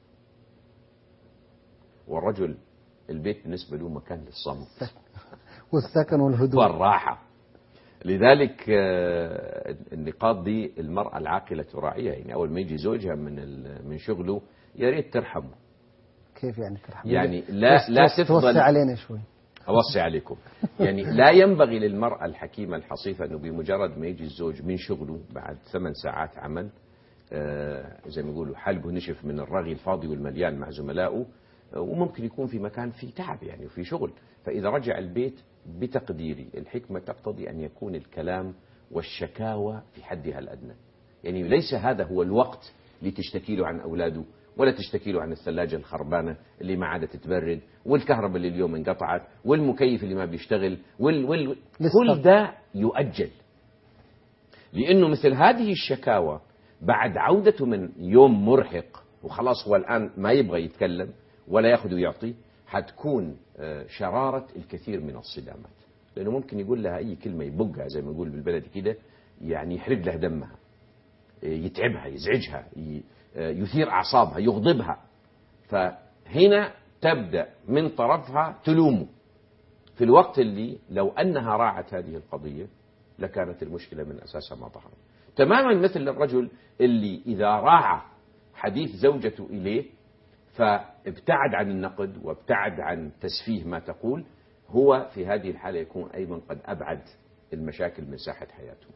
والرجل البيت بالنسبة له مكان للصمت والسكن والهدوء والراحة. لذلك النقاط دي المرأة العاقلة تراعيها. يعني أول ما يجي زوجها من شغله، يا ريت ترحمه. كيف يعني ترحمه؟ يعني لا تفضل. توسع علينا شوي. أوصي عليكم. يعني لا ينبغي للمرأة الحكيمة الحصيفة أنه بمجرد ما يجي الزوج من شغله بعد 8 ساعات عمل، زي ما يقولوا حلبه نشف من الرغي الفاضي والمليان مع زملائه، وممكن يكون في مكان فيه تعب يعني وفي شغل. فإذا رجع البيت، بتقديري الحكمة تقتضي أن يكون الكلام والشكاوى في حدها الأدنى. يعني ليس هذا هو الوقت لتشتكي له عن أولاده، ولا تشتكي له عن الثلاجة الخربانة اللي ما عادت تبرد، والكهرباء اللي اليوم انقطعت، والمكيف اللي ما بيشتغل، كل ده يؤجل. لأنه مثل هذه الشكاوى بعد عودته من يوم مرهق وخلاص هو الآن ما يبغى يتكلم ولا يأخذ ويعطي، حتكون شرارة الكثير من الصدامات. لأنه ممكن يقول لها أي كلمة يبقها زي ما يقول بالبلد كده، يعني يحرق لها دمها، يتعبها، يزعجها، يثير أعصابها، يغضبها. فهنا تبدأ من طرفها تلومه، في الوقت اللي لو أنها راعت هذه القضية لكانت المشكلة من أساسها ما ظهرت. تماما مثل الرجل اللي إذا راعى حديث زوجته إليه فابتعد عن النقد وابتعد عن تسفيه ما تقول، هو في هذه الحالة يكون أيضا قد أبعد المشاكل من ساحة حياته.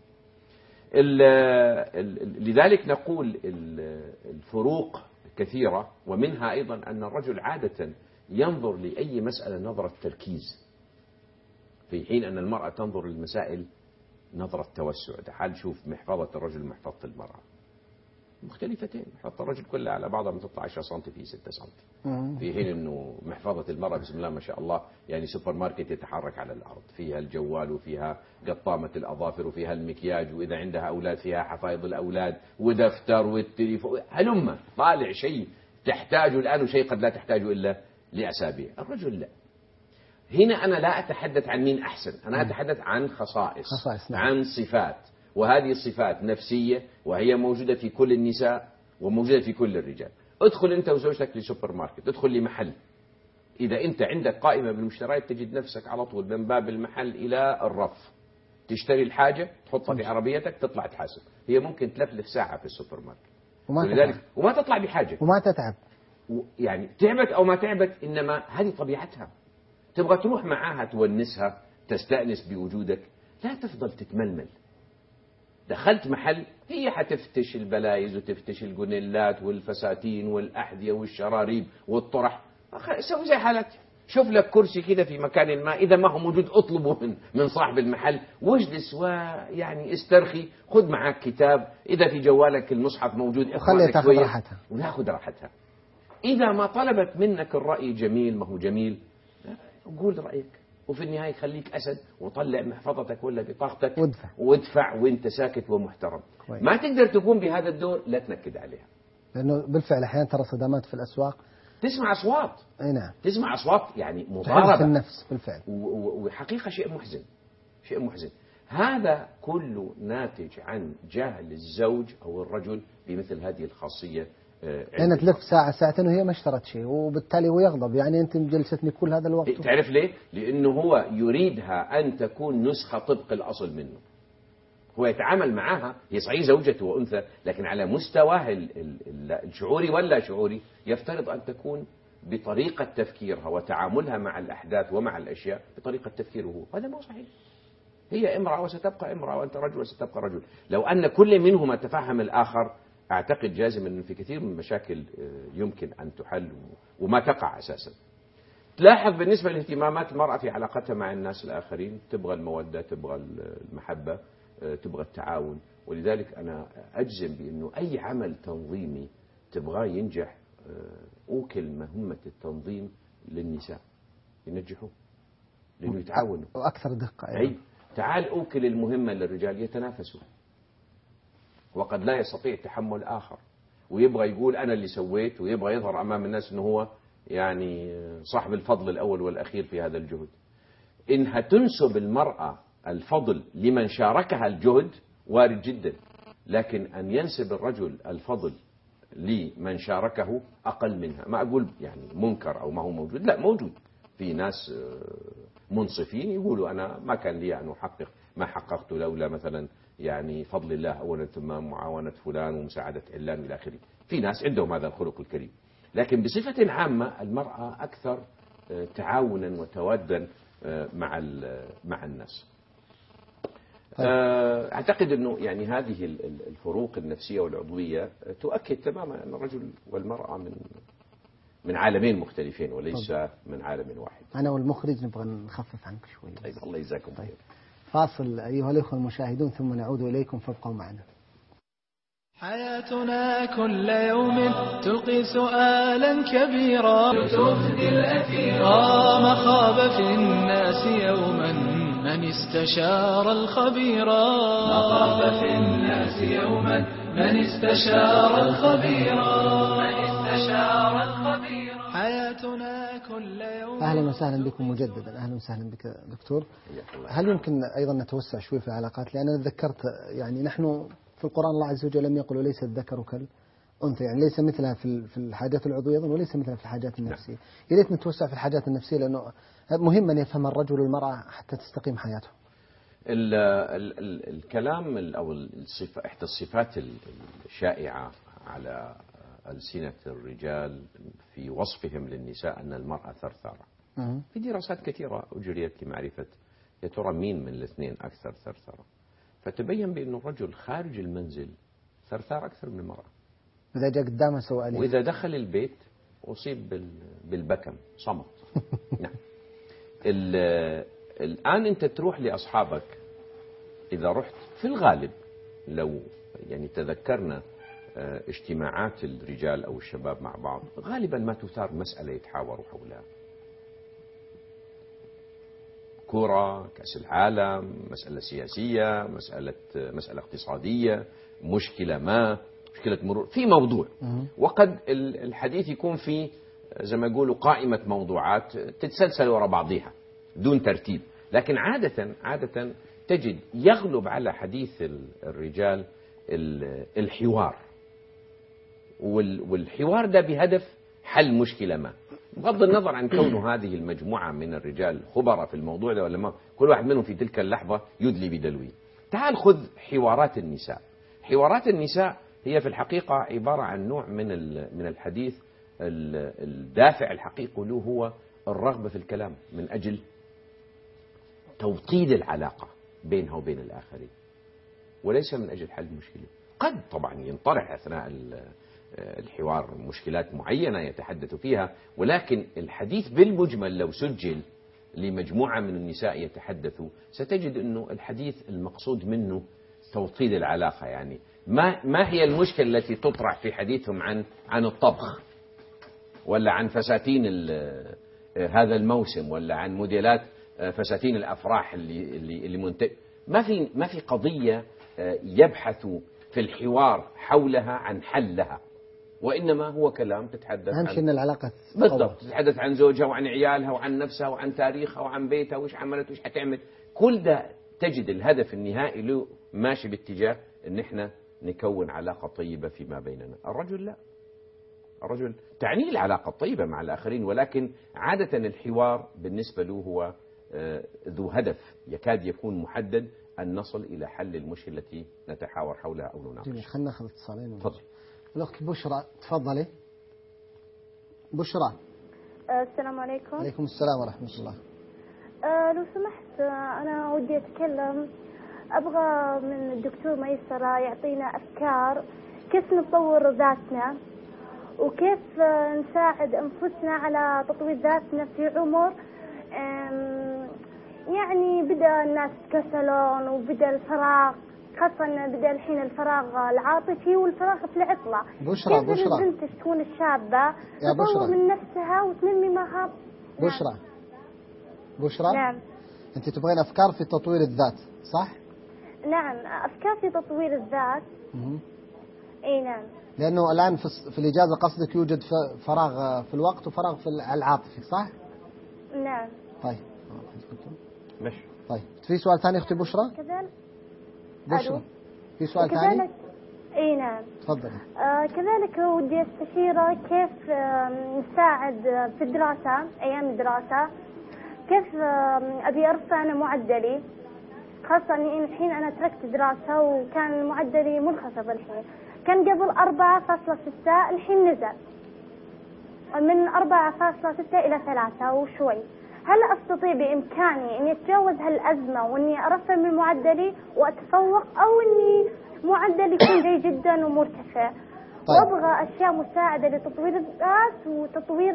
لذلك نقول الفروق كثيرة، ومنها أيضا أن الرجل عادة ينظر لأي مسألة نظرة تركيز، في حين أن المرأة تنظر للمسائل نظرة توسع. تعال شوف محفظة الرجل ومحفظة المرأة مختلفتين. محفظة الرجل كلها على بعضها من 16 سم في 6 سم، في حين أنه محفظة المرأة بسم الله ما شاء الله يعني سوبر ماركت يتحرك على الأرض، فيها الجوال وفيها قطامة الأظافر وفيها المكياج، وإذا عندها أولاد فيها حفايض الأولاد ودفتر والتليفون، هلما طالع شيء تحتاجه الآن وشيء قد لا تحتاجه إلا لأسابيع. الرجل لا. هنا أنا لا أتحدث عن مين أحسن، أنا أتحدث عن خصائص عن صفات، وهذه الصفات نفسية وهي موجودة في كل النساء وموجودة في كل الرجال. ادخل أنت وزوجتك لسوبر ماركت، ادخل لمحل، إذا أنت عندك قائمة بالمشتريات تجد نفسك على طول من باب المحل إلى الرف، تشتري الحاجة تحطها في عربيتك تطلع تحاسب. هي ممكن تلفلف ساعة في السوبر ماركت وما تطلع بحاجة وما تتعب، يعني تعبت أو ما تعبت، إنما هذه طبيعتها. تبغى تروح معاها تونسها، تستأنس بوجودك، لا تفضل تتململ. دخلت محل هي حتفتش البلايز وتفتش الجونيلات والفساتين والأحذية والشراريب والطرح. سوي زي حالتي، شوف لك كرسي كده في مكان ما، إذا ما هو موجود اطلبه من صاحب المحل واجلس ويعني استرخي. خذ معك كتاب، إذا في جوالك المصحف موجود وخليها تاخذ راحتها وناخذ راحتها. إذا ما طلبت منك الرأي جميل، ما هو جميل، قول رأيك، وفي النهاية خليك أسد وطلع محفظتك ولا بطاقتك وادفع وانت ساكت ومحترم. ما تقدر تقوم بهذا الدور، لا تنكد عليها، لأنه بالفعل أحيانا ترى صدمات في الأسواق، تسمع أصوات. أي نعم، تسمع أصوات يعني مضاربة في النفس بالفعل، وحقيقة شيء محزن، شيء محزن. هذا كله ناتج عن جهل الزوج أو الرجل بمثل هذه الخاصية. لأن تلف ساعة ساعتين وهي ما اشترت شيء، وبالتالي هو يغضب. يعني أنت جلستني كل هذا الوقت. تعرف ليه؟ لأنه هو يريدها أن تكون نسخة طبق الأصل منه. هو يتعامل معها، هي صحيح زوجته وأنثى، لكن على مستواه الشعوري ولا شعوري يفترض أن تكون بطريقة تفكيرها وتعاملها مع الأحداث ومع الأشياء بطريقة تفكيره هو. هذا ما صحيح. هي امرأة وستبقى امرأة، وأنت رجل وستبقى رجل. لو أن كل منهما تفهم الآخر، أعتقد جازم أن في كثير من المشاكل يمكن أن تحل وما تقع أساسا. تلاحظ بالنسبة لاهتمامات المرأة في علاقتها مع الناس الآخرين، تبغى المودة، تبغى المحبة، تبغى التعاون. ولذلك أنا أجزم بأنه أي عمل تنظيمي تبغاه ينجح، أوكل مهمة التنظيم للنساء ينجحوه، لأنه يتعاونوا وأكثر دقة. أي تعال أوكل المهمة للرجال يتنافسوا، وقد لا يستطيع تحمل آخر ويبغى يقول أنا اللي سويت، ويبغى يظهر أمام الناس أنه هو يعني صاحب الفضل الأول والأخير في هذا الجهد. إنها تنسب المرأة الفضل لمن شاركها الجهد وارد جدا، لكن أن ينسب الرجل الفضل لمن شاركه أقل منها. ما أقول يعني منكر أو ما هو موجود، لا موجود. في ناس منصفين يقولوا أنا ما كان لي أن أحقق ما حققت لولا مثلا يعني فضل الله أولا، ثم معاونة فلان ومساعدة علان إلى آخره. في ناس عندهم هذا الخلق الكريم، لكن بصفة عامة المرأة أكثر تعاونا وتوادا مع الناس. أعتقد أنه يعني هذه الفروق النفسية والعضوية تؤكد تماما أن الرجل والمرأة من عالمين مختلفين وليس من عالم واحد. أنا والمخرج نبغى نخفف عنك شوي. طيب الله يجزاكم خير. فاصل أيها الأخوة المشاهدون ثم نعود إليكم، فابقوا معنا. حياتنا كل يوم تلقي سؤالا كبيرا، تهدي الأثيرا، ما خاب في الناس يوما من استشار الخبيرا، ما خاب في الناس يوما من استشار الخبيرا، من استشار الخبيرا. حياتنا كل يوم. أهلا وسهلا بكم مجددا. أهلا وسهلا بك دكتور. هل يمكن أيضا نتوسع شوي في العلاقات؟ لأن أنا تذكرت يعني نحن في القرآن الله عز وجل لم يقل وليس الذكر كالأنثى، يعني ليس مثلها في الحاجات العضوية وليس مثلها في الحاجات النفسية. يا ريت نتوسع في الحاجات النفسية، لأنه مهم أن يفهم الرجل والمرأة حتى تستقيم حياته. الكلام أو إحدى الصفات الشائعة على ألسنة الرجال في وصفهم للنساء أن المرأة ثرثارة. في دراسات كثيرة أجريت لمعرفة يا ترى مين من الاثنين أكثر ثرثرة، فتبين بأن الرجل خارج المنزل ثرثار أكثر من المرأة. إذا جاء قدامه سوى عليه، وإذا دخل البيت أصيب بالبكم، صمت. نعم. الآن أنت تروح لأصحابك، إذا رحت في الغالب لو يعني تذكرنا اجتماعات الرجال أو الشباب مع بعض، غالبا ما تثار مسألة يتحاوروا حولها. كرة، كأس العالم، مسألة سياسية، مسألة اقتصادية، مشكلة مرور في موضوع، وقد الحديث يكون في زي ما يقولوا قائمة موضوعات تتسلسل وراء بعضها دون ترتيب. لكن عادة تجد يغلب على حديث الرجال الحوار، والحوار ده بهدف حل مشكلة ما، بغض النظر عن كون هذه المجموعة من الرجال خبراء في الموضوع ده ولا ما، كل واحد منهم في تلك اللحظة يدلي بدلوي. تعال خذ حوارات النساء. حوارات النساء هي في الحقيقة عبارة عن نوع من الحديث الدافع الحقيقي له هو الرغبة في الكلام من أجل توطيد العلاقة بينها وبين الآخرين، وليس من أجل حل المشكلة. قد طبعا ينطرح أثناء الحوار مشكلات معينة يتحدث فيها، ولكن الحديث بالمجمل لو سجل لمجموعة من النساء يتحدثوا ستجد أنه الحديث المقصود منه توطيد العلاقة. يعني ما هي المشكلة التي تطرح في حديثهم عن الطبخ، ولا عن فساتين هذا الموسم، ولا عن موديلات فساتين الأفراح اللي ما في قضية يبحث في الحوار حولها عن حلها، وإنما هو كلام تتحدث أهم شيء إن العلاقة بالضبط، تتحدث عن زوجها وعن عيالها وعن نفسها وعن تاريخها وعن بيتها وإيش عملت وإيش حتعمل. كل ده تجد الهدف النهائي له ماشي باتجاه إن إحنا نكون علاقة طيبة فيما بيننا. الرجل لا، الرجل تعنيه العلاقة الطيبة مع الآخرين، ولكن عادة الحوار بالنسبة له هو ذو هدف يكاد يكون محدد، أن نصل إلى حل المشكلة التي نتحاور حولها أو نناقش. جميل، خلينا ناخذ اتصالين. تفضل. الأخت بشرى، تفضلي. بشرى. السلام عليكم. عليكم السلام ورحمة الله. لو سمحت، أنا ودي أتكلم. أبغى من الدكتور ميسرة يعطينا أفكار كيف نطور ذاتنا، وكيف نساعد أنفسنا على تطوير ذاتنا في عمر يعني بدأ الناس يتكسلون وبدأ الفراغ، خاصة بدأ الحين الفراغ العاطفي والفراغ في العطلة. بشرى كيف البنت تكون الشابة تطور من نفسها وتنمي مهارات؟ بشرى نعم. أنت تبغين أفكار في تطوير الذات صح؟ نعم، أفكار في تطوير الذات. اي نعم. لأنه الآن في الإجازة قصدك يوجد فراغ في الوقت وفراغ في العاطفي صح؟ نعم. طيب ماشي. طيب في سؤال ثاني أختي بشرى؟ كذلك. بشرى في سؤال ثاني؟ اي نعم. تفضل. كذلك ودي استشيره كيف نساعد في الدراسة، أيام الدراسة كيف أبي أرفع أنا معدلي، خاصة أني الحين أنا تركت دراسة وكان معدلي منخفض. الحين كان قبل 4.6 الحين نزل من 4.6 إلى 3 وشوي. هل أستطيع بإمكاني أني أتجاوز هالأزمة وأني أرفع من معدلي وأتفوق، أو أني معدلي يكون جيد جدا ومرتفع؟ طيب. وأبغى أشياء مساعدة لتطوير الذات وتطوير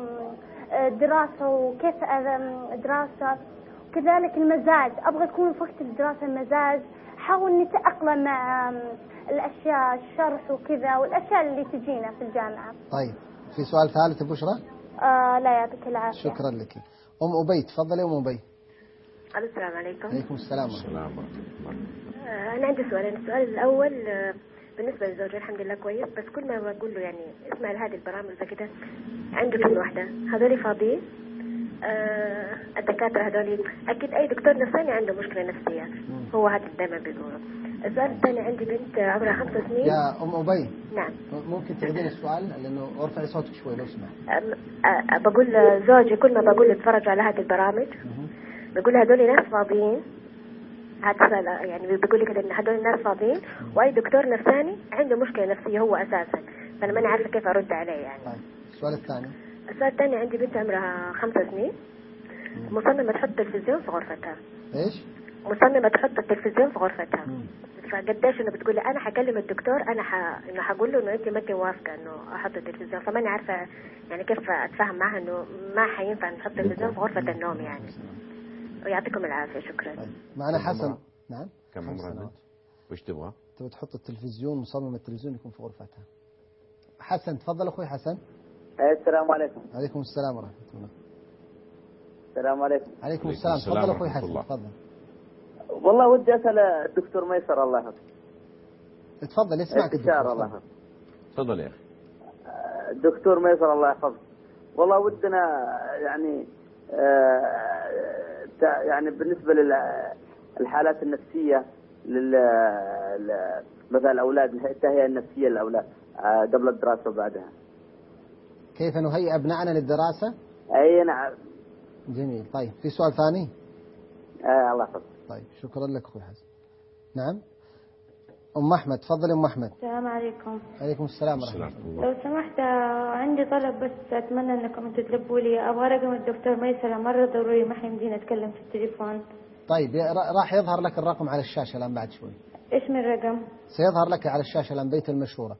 الدراسة وكيف دراسة، وكذلك المزاج. أبغى أكون في وقت الدراسة المزاج، حاول أني أتأقلم مع الأشياء الشرح وكذا والأشياء اللي تجينا في الجامعة. طيب في سؤال ثالث يا بشرى؟ لا يعطيك العافية. شكرا لك. أبي تفضلي. أبي. السلام عليكم. عليكم السلام. أنا عندي سؤالين. السؤال الأول بالنسبة للزوج الحمد لله كويس، بس كل ما بقول له يعني اسمع لهذه البرامج زي كده عنده كلمة واحدة، هذول فاضيين. الدكاترة هذول أكيد أي دكتور نفساني عنده مشكلة نفسية، هو هذا دائما بيقوله. السؤال الثاني، عندي بنت عمرها 5 سنين. يا أبي. نعم. ممكن تعيدين السؤال لأنه ارفعي صوتك شوي لو سمحت. بقول زوجي كل ما بقول له اتفرج على هذه البرامج بقول هذول ناس فاضيين. هذا يعني بيقول لي كده ان هذول الناس فاضيين، واي دكتور نفساني عنده مشكله نفسيه هو اساسا، فانا ماني عارفه كيف ارد عليه يعني. طيب السؤال الثاني. السؤال الثاني، عندي بنت عمرها 5 سنين مصممه تحط التلفزيون في غرفتها. ايش؟ مصممه تحط التلفزيون في غرفتها. فقديش انه بتقول لي انا حكلم الدكتور، انا انه حقول له انه انت ما انت موافقه انه احط التلفزيون، فماني عارفه يعني كيف اتفاهم معها انه ما حينفع نحط التلفزيون في غرفه النوم يعني. ويعطيكم العافيه. شكرا. طيب. معنا حسن. نعم. كم عمرها؟ وش تبغى؟ تبغى تحط التلفزيون، مصمم التلفزيون يكون في غرفتها. حسن تفضل اخوي حسن. السلام عليكم. عليكم السلام ورحمه الله. السلام عليكم. عليكم السلام. تفضل اخوي حسن. تفضل. والله ودي اسال الدكتور ميسر الله يحفظه. تفضل يسمعك الدكتور. الله يحفظه. تفضل يا اخي. الدكتور ميسر الله يحفظه، والله ودنا يعني يعني بالنسبه للحالات النفسيه مثلا الاولاد، التهيئه النفسيه للاولاد قبل الدراسه وبعدها. كيف نهيئ ابنائنا للدراسه؟ اي نعم. جميل. طيب في سؤال ثاني؟ الله يحفظك. طيب شكرا لك اخوي حسن. نعم. ام احمد تفضلي. ام احمد. السلام عليكم. عليكم السلام ورحمه الله. لو سمحت عندي طلب بس اتمنى انكم تطلبوا لي، ابغى رقم الدكتور ميسرة، مره ضروري ما حيمدينا اتكلم في التليفون. طيب راح يظهر لك الرقم على الشاشة الآن بعد شوي. إيش من رقم؟ سيظهر لك على الشاشة الآن بيت المشورة.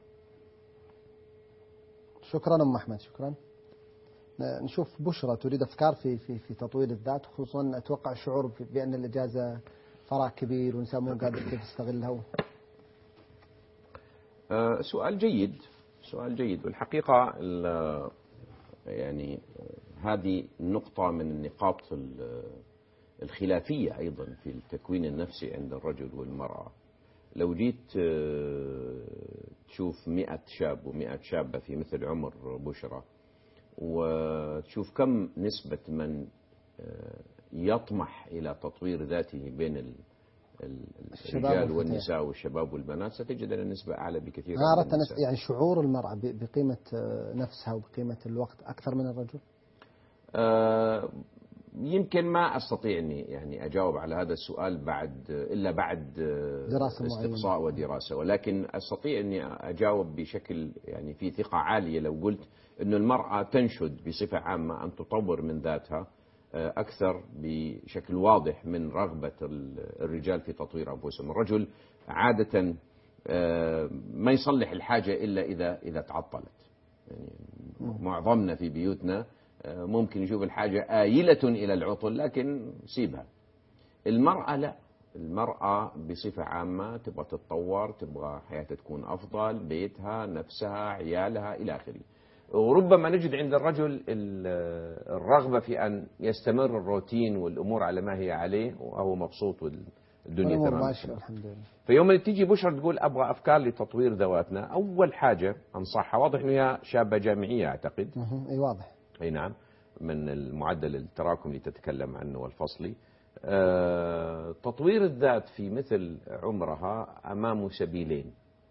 شكرا أم أحمد، شكرا. نشوف بشرى تريد أفكار في تطوير الذات، خصوصا أتوقع شعور بأن الإجازة فراغ كبير والإنسان مو قادر كيف يستغلها. سؤال جيد، سؤال جيد. والحقيقة يعني هذه نقطة من النقاط الخلافية أيضا في التكوين النفسي عند الرجل والمرأة. لو جيت تشوف 100 شاب و100 شابة في مثل عمر بشرى، وتشوف كم نسبة من يطمح إلى تطوير ذاته بين الرجال والنساء والشباب والبنات، ستجد أن النسبة أعلى بكثير. أنا أردت يعني شعور المرأة بقيمة نفسها وبقيمة الوقت أكثر من الرجل. يمكن ما أستطيع أني يعني أجاوب على هذا السؤال إلا بعد دراسة استقصاء معينة. ودراسة، ولكن أستطيع أني أجاوب بشكل يعني في ثقة عالية لو قلت أن المرأة تنشد بصفة عامة أن تطور من ذاتها أكثر بشكل واضح من رغبة الرجال في تطوير أنفسهم. الرجل عادة ما يصلح الحاجة إلا إذا تعطلت. يعني معظمنا في بيوتنا ممكن يشوف الحاجة آيلة إلى العطل لكن سيبها. المرأة لا، المرأة بصفة عامة تبغى تتطور، تبغى حياتها تكون أفضل، بيتها، نفسها، عيالها إلى آخره. وربما نجد عند الرجل الرغبة في أن يستمر الروتين والأمور على ما هي عليه وهو مبسوط والدنيا تمام. فيوم اللي تيجي بشرى تقول أبغى أفكار لتطوير ذواتنا، أول حاجة أنصحها، واضح أنها هي شابة جامعية أعتقد. أي واضح. أي نعم، من المعدل التراكم اللي تتكلم عنه والفصلي. تطوير الذات في مثل عمرها أمامه سبيلين.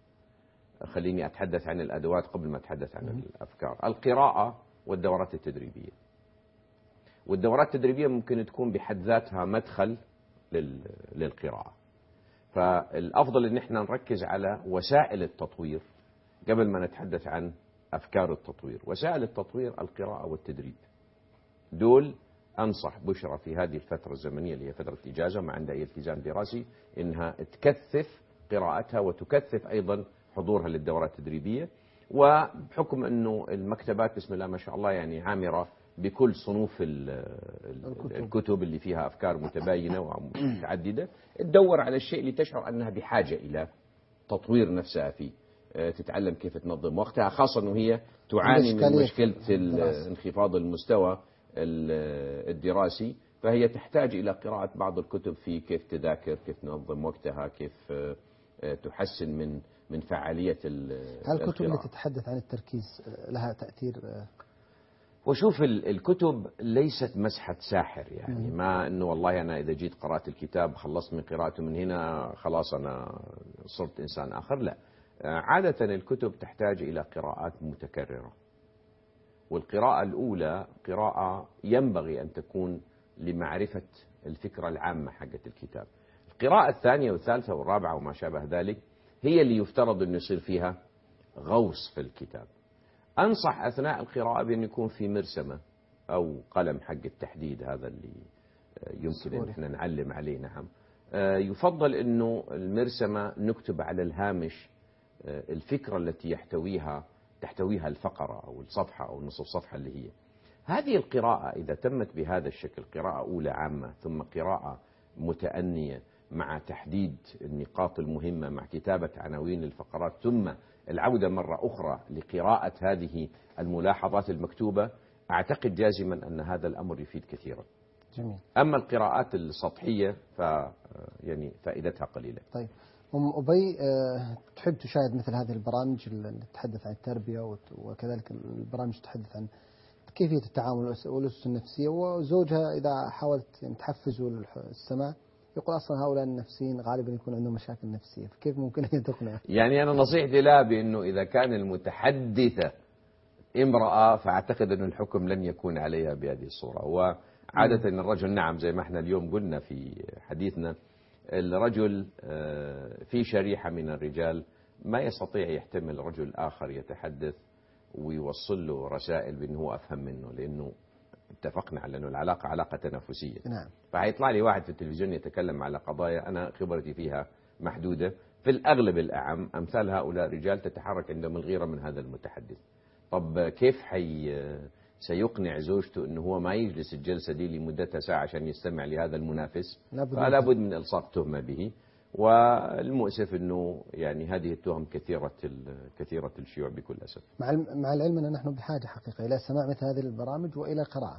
خليني أتحدث عن الأدوات قبل ما أتحدث عن الأفكار. القراءة والدورات التدريبية. والدورات التدريبية ممكن تكون بحد ذاتها مدخل للقراءة. فالأفضل أن احنا نركز على وسائل التطوير قبل ما نتحدث عن أفكار التطوير. وسائل التطوير القراءة والتدريب، دول أنصح بشرى في هذه الفترة الزمنية اللي هي فترة إجازة ما عندها أي التزام دراسي إنها تكثف قراءتها وتكثف أيضا حضورها للدورات التدريبية. وبحكم أنه المكتبات بسم الله ما شاء الله يعني عامرة بكل صنوف الكتب اللي فيها أفكار متباينة ومتعددة، تدور على الشيء اللي تشعر أنها بحاجة إلى تطوير نفسها فيه. تتعلم كيف تنظم وقتها، خاصة أنه هي تعاني من مشكلة انخفاض المستوى الدراسي، فهي تحتاج إلى قراءة بعض الكتب في كيف تذاكر، كيف تنظم وقتها، كيف تحسن من فعالية هل الكتب اللي تتحدث عن التركيز لها تأثير؟ وشوف الكتب ليست مسحة ساحر، يعني ما أنه والله أنا إذا جيت قرأت الكتاب خلصت من قراءته من هنا خلاص أنا صرت إنسان آخر. لا، عادة الكتب تحتاج إلى قراءات متكررة. والقراءة الأولى قراءة ينبغي أن تكون لمعرفة الفكرة العامة حقت الكتاب. القراءة الثانية والثالثة والرابعة وما شابه ذلك هي اللي يفترض أن يصير فيها غوص في الكتاب. أنصح أثناء القراءة بأن يكون في مرسمة أو قلم حق التحديد، هذا اللي يمكن أن احنا نعلم عليه. نعم، يفضل أنه المرسمة نكتب على الهامش الفكرة التي تحتويها الفقرة أو الصفحة أو نصف صفحة اللي هي. هذه القراءة إذا تمت بهذا الشكل، قراءة أولى عامة ثم قراءة متأنية مع تحديد النقاط المهمة مع كتابة عناوين الفقرات ثم العودة مرة أخرى لقراءة هذه الملاحظات المكتوبة، أعتقد جازما أن هذا الأمر يفيد كثيرا. جميل. أما القراءات السطحية يعني فائدتها قليلة. طيب أم أبي، تحب تشاهد مثل هذه البرامج اللي تتحدث عن التربية وكذلك البرامج تتحدث عن كيفية التعامل والأسس النفسية، وزوجها إذا حاولت يعني تحفزه السماع يقول أصلا هؤلاء النفسيين غالبا يكون عندهم مشاكل نفسية، فكيف ممكن أن تقنع؟ يعني أنا نصيحتي لها بأنه إذا كان المتحدثة امرأة فأعتقد أن الحكم لن يكون عليها بهذه الصورة. وعادة الرجل نعم زي ما احنا اليوم قلنا في حديثنا، الرجل في شريحة من الرجال ما يستطيع يحتمل رجل آخر يتحدث ويوصل له رسائل بأنه هو أفهم منه، لأنه اتفقنا على أنه العلاقة علاقة تنافسية. نعم. فهيطلع لي واحد في التلفزيون يتكلم على قضايا أنا خبرتي فيها محدودة، في الأغلب الأعم أمثال هؤلاء الرجال تتحرك عندهم الغيرة من هذا المتحدث. طب كيف سيقنع زوجته أنه هو ما يجلس الجلسة دي لمدتها ساعة عشان يستمع لهذا المنافس؟ فلا بد من إلصاق تهمة به. والمؤسف أنه يعني هذه التهم كثيرة الشيوع بكل أسف. مع العلم أن نحن بحاجة حقيقة إلى سماع مثل هذه البرامج وإلى قراءة.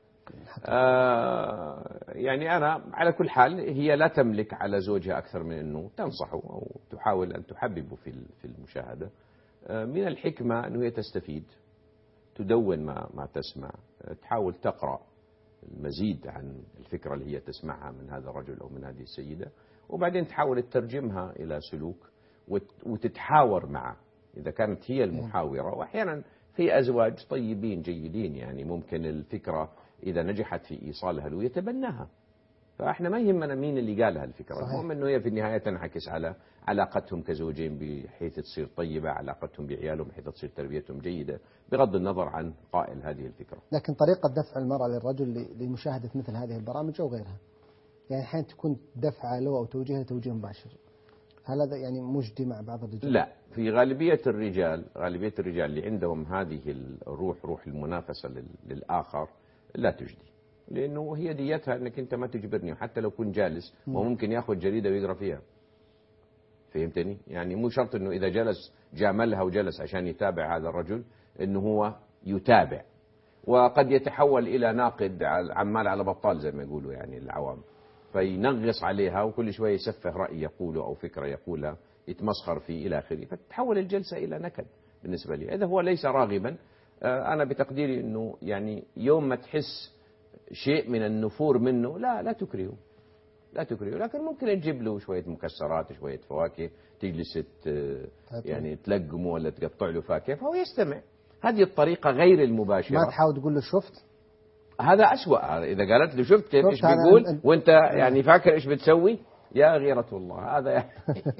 يعني أنا على كل حال هي لا تملك على زوجها أكثر من أنه تنصحه أو تحاول أن تحببه في المشاهدة. من الحكمة أنه هي تستفيد، تدون ما تسمع، تحاول تقرأ المزيد عن الفكرة اللي هي تسمعها من هذا الرجل أو من هذه السيدة، وبعدين تحاول تترجمها إلى سلوك وتتحاور معه إذا كانت هي المحاورة. وأحيانا في أزواج طيبين جيدين يعني ممكن الفكرة إذا نجحت في إيصالها له يتبناها. فإحنا ما يهمنا مين اللي قالها الفكرة، المهم أنه هي في النهاية تنعكس على علاقتهم كزوجين بحيث تصير طيبة، علاقتهم بعيالهم بحيث تصير تربيتهم جيدة بغض النظر عن قائل هذه الفكرة. لكن طريقة دفع المرأة للرجل لمشاهدة مثل هذه البرامج أو غيرها يعني حين تكون دفعة له أو توجيهها توجيه مباشر، هل هذا يعني مجدي مع بعض الرجال؟ لا، في غالبية الرجال اللي عندهم هذه روح المنافسة للآخر لا تجدي، لأنه هي ديتها أنك أنت ما تجبرني، وحتى لو كنت جالس وممكن يأخذ جريدة ويقرأ فيها. فهمتني؟ يعني مو شرط أنه إذا جلس جاملها وجلس عشان يتابع هذا الرجل أنه هو يتابع، وقد يتحول إلى ناقد عمال على بطال زي ما يقولوا يعني العوام، فينغص عليها وكل شوية يسفه رأي يقوله أو فكرة يقولها يتمسخر فيه إلى آخره، فتتحول الجلسة إلى نكد بالنسبة لي. إذا هو ليس راغبا، أنا بتقديري أنه يعني يوم ما تحس شيء من النفور منه لا تكرهه، لكن ممكن تجيب له شوية مكسرات، شوية فواكه، تجلس يعني تلقمه ولا تقطع له فاكهة فهو يستمع. هذه الطريقة غير المباشرة. ما تحاول تقول له شفت، هذا أسوأ. إذا قالت له شفت كيف إيش بيقول وأنت يعني فاكر إيش بتسوي، يا غيرة الله هذا يعني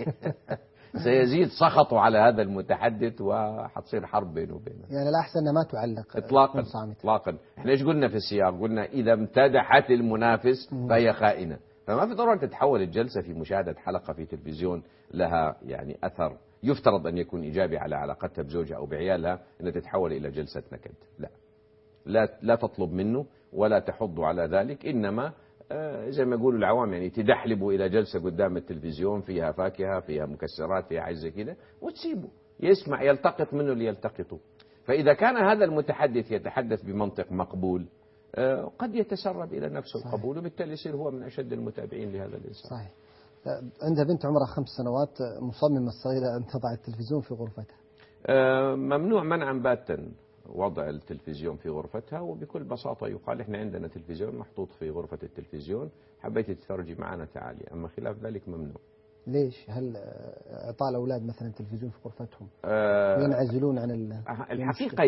سيزيد سخطه على هذا المتحدث وحتصير حرب بينه وبينه. يعني الأحسن ما تعلق إطلاقا. إحنا إيش قلنا في السياق؟ قلنا إذا امتدحت المنافس فهي خائنة. فما في ضرورة تتحول الجلسة في مشاهدة حلقة في تلفزيون لها يعني أثر يفترض أن يكون إيجابي على علاقتها بزوجها أو بعيالها أن تتحول إلى جلسة نكد. لا تطلب منه ولا تحض على ذلك، إنما زي ما يقولوا العوام يعني تدحلبوا إلى جلسة قدام التلفزيون فيها فاكهة، فيها مكسرات، فيها عايزة كده، وتسيبه يسمع يلتقط منه اللي يلتقطه. فإذا كان هذا المتحدث يتحدث بمنطق مقبول قد يتسرب إلى نفسه القبول، وبالتالي يصير هو من أشد المتابعين لهذا الإنسان. صحيح. عندها بنت عمرها 5 سنوات مصممة الصغيرة أن تضع التلفزيون في غرفتها. ممنوع منعا باتا وضع التلفزيون في غرفتها، وبكل بساطة يقال إحنا عندنا تلفزيون محطوط في غرفة التلفزيون، حبيت تتفرجي معنا تعالي، أما خلاف ذلك ممنوع. ليش؟ هل إعطاء الأولاد مثلا تلفزيون في غرفتهم ينعزلون عن الحقيقة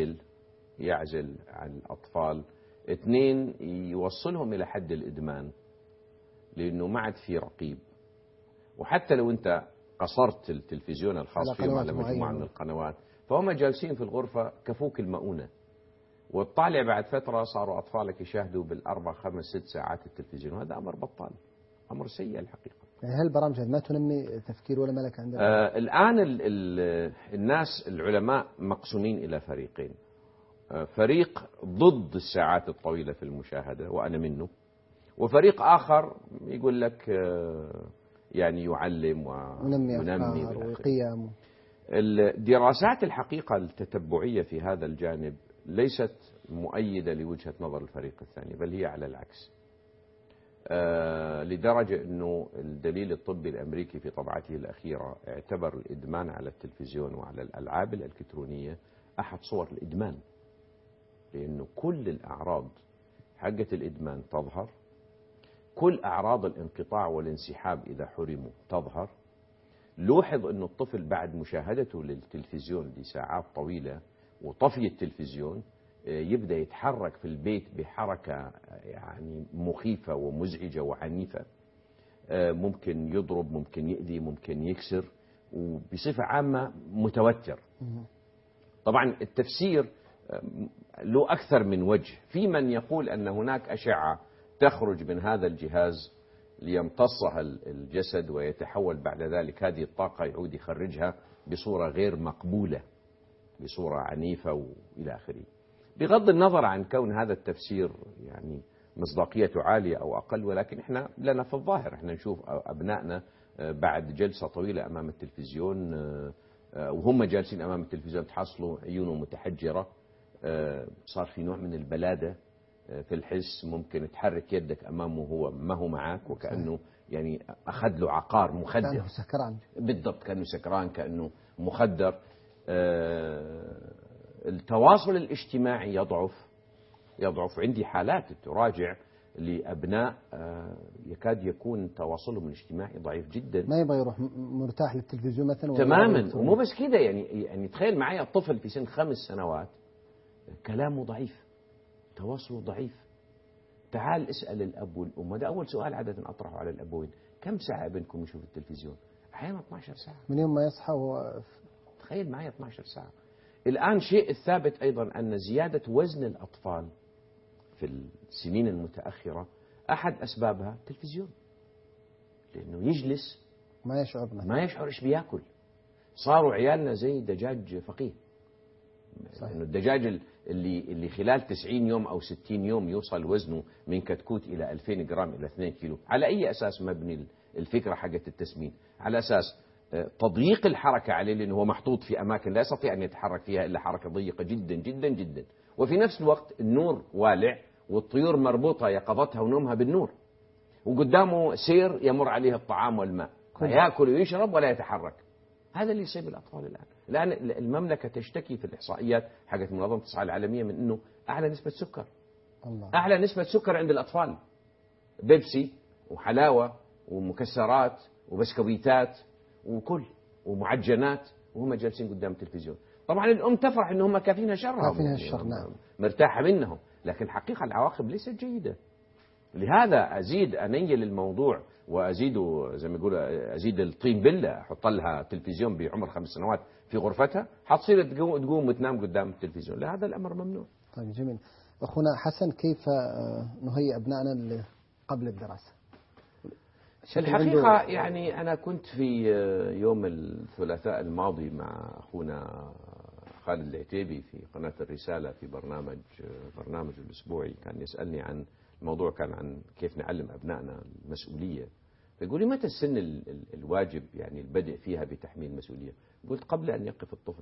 يعزل عن الأطفال. 2 يوصلهم إلى حد الإدمان، لأنه ما عاد في رقيب، وحتى لو أنت قصرت التلفزيون الخاص فيهم على مجموعة من القنوات فهم جالسين في الغرفة كفوك المؤونة، وتطالع بعد فترة صاروا أطفالك يشاهدوا بال4 5 6 ساعات التلفزيون، وهذا أمر بطال، أمر سيء الحقيقة. يعني هل البرامج ما تنمي تفكير ولا ملكة عندنا؟ الآن الناس العلماء مقسومين إلى فريقين، فريق ضد الساعات الطويلة في المشاهدة وأنا منه، وفريق آخر يقول لك يعني يعلم وينمي وقيم. الدراسات الحقيقة التتبعية في هذا الجانب ليست مؤيدة لوجهة نظر الفريق الثاني، بل هي على العكس، لدرجة أنه الدليل الطبي الأمريكي في طبعته الأخيرة اعتبر الإدمان على التلفزيون وعلى الألعاب الإلكترونية أحد صور الإدمان، لأنه كل الأعراض حقة الإدمان تظهر، كل أعراض الانقطاع والانسحاب إذا حرموا تظهر. لوحظ أن الطفل بعد مشاهدته للتلفزيون لساعات طويلة وطفي التلفزيون يبدأ يتحرك في البيت بحركة يعني مخيفة ومزعجة وعنيفة، ممكن يضرب، ممكن يؤذي، ممكن يكسر، وبصفة عامة متوتر. طبعا التفسير له أكثر من وجه. في من يقول أن هناك أشعة تخرج من هذا الجهاز ليمتصها الجسد ويتحول بعد ذلك هذه الطاقة يعود يخرجها بصورة غير مقبولة، بصورة عنيفة وإلى آخره. بغض النظر عن كون هذا التفسير يعني مصداقيته عالية أو أقل، ولكن إحنا لنا في الظاهر إحنا نشوف أبنائنا بعد جلسة طويلة أمام التلفزيون وهم جالسين أمام التلفزيون تحصلوا عيونهم متحجرة، صار في نوع من البلادة في الحس، ممكن تحرك يدك أمامه وهو ما هو معك، وكأنه يعني أخذ له عقار مخدر، كأنه سكران. بالضبط، كأنه سكران، كأنه مخدر. التواصل الاجتماعي يضعف. عندي حالات تراجع لأبناء يكاد يكون تواصلهم الاجتماعي ضعيف جدا، ما يبغى يروح مرتاح للتلفزيون مثلا تماما. ومو بس كده، يعني تخيل معي الطفل في سن 5 سنوات كلامه ضعيف، تواصله ضعيف. تعال اسأل الأب والأم، هذا أول سؤال عادة أطرحه على الأبوين، كم ساعة ابنكم يشوف التلفزيون؟ أحيانا 12 ساعة من يوم ما يصحى تخيل معي 12 ساعة. الآن شيء الثابت أيضا أن زيادة وزن الأطفال في السنين المتأخرة أحد أسبابها التلفزيون، لأنه يجلس ما يشعر إيش بياكل. صاروا عيالنا زي دجاج فقيه، لأنه الدجاج اللي خلال 90 يوم أو 60 يوم يوصل وزنه من كتكوت إلى 2000 جرام إلى 2 كيلو. على أي أساس مبني الفكرة حقت التسمين؟ على أساس تضييق الحركة عليه، لأنه هو محطوط في أماكن لا يستطيع أن يتحرك فيها إلا حركة ضيقة جدا جدا جدا، وفي نفس الوقت النور والع والطيور مربوطة يقظتها ونومها بالنور، وقدامه سير يمر عليه الطعام والماء، فيأكل ويشرب ولا يتحرك. هذا اللي يصيب الأطفال الآن المملكة تشتكي في الإحصائيات حقت منظمة الصحة العالمية من أنه أعلى نسبة سكر. أعلى نسبة سكر عند الأطفال، بيبسي وحلاوة ومكسرات وبسكويتات ومعجنات وهم جالسين قدام التلفزيون. طبعا الأم تفرح أنهم كافينها شرهم، نعم، مرتاحة منهم، لكن حقيقة العواقب ليست جيدة. لهذا أزيد أنيل الموضوع وأزيده زي ما يقول أزيد الطين بلة، أحط لها تلفزيون بعمر 5 سنوات في غرفتها، حتصير تقوم وتنام قدام التلفزيون. لا، هذا الأمر ممنوع. طيب جميل. أخونا حسن، كيف نهيئ أبنائنا قبل الدراسة؟ الحقيقة يعني أنا كنت في يوم الثلاثاء الماضي مع أخونا خالد العتيبي في قناة الرسالة في برنامج الأسبوعي، كان يسألني عن الموضوع، كان عن كيف نعلم أبنائنا المسؤولية. فيقول لي متى السن الواجب يعني البدء فيها بتحميل المسؤولية؟ قلت قبل أن يقف الطفل،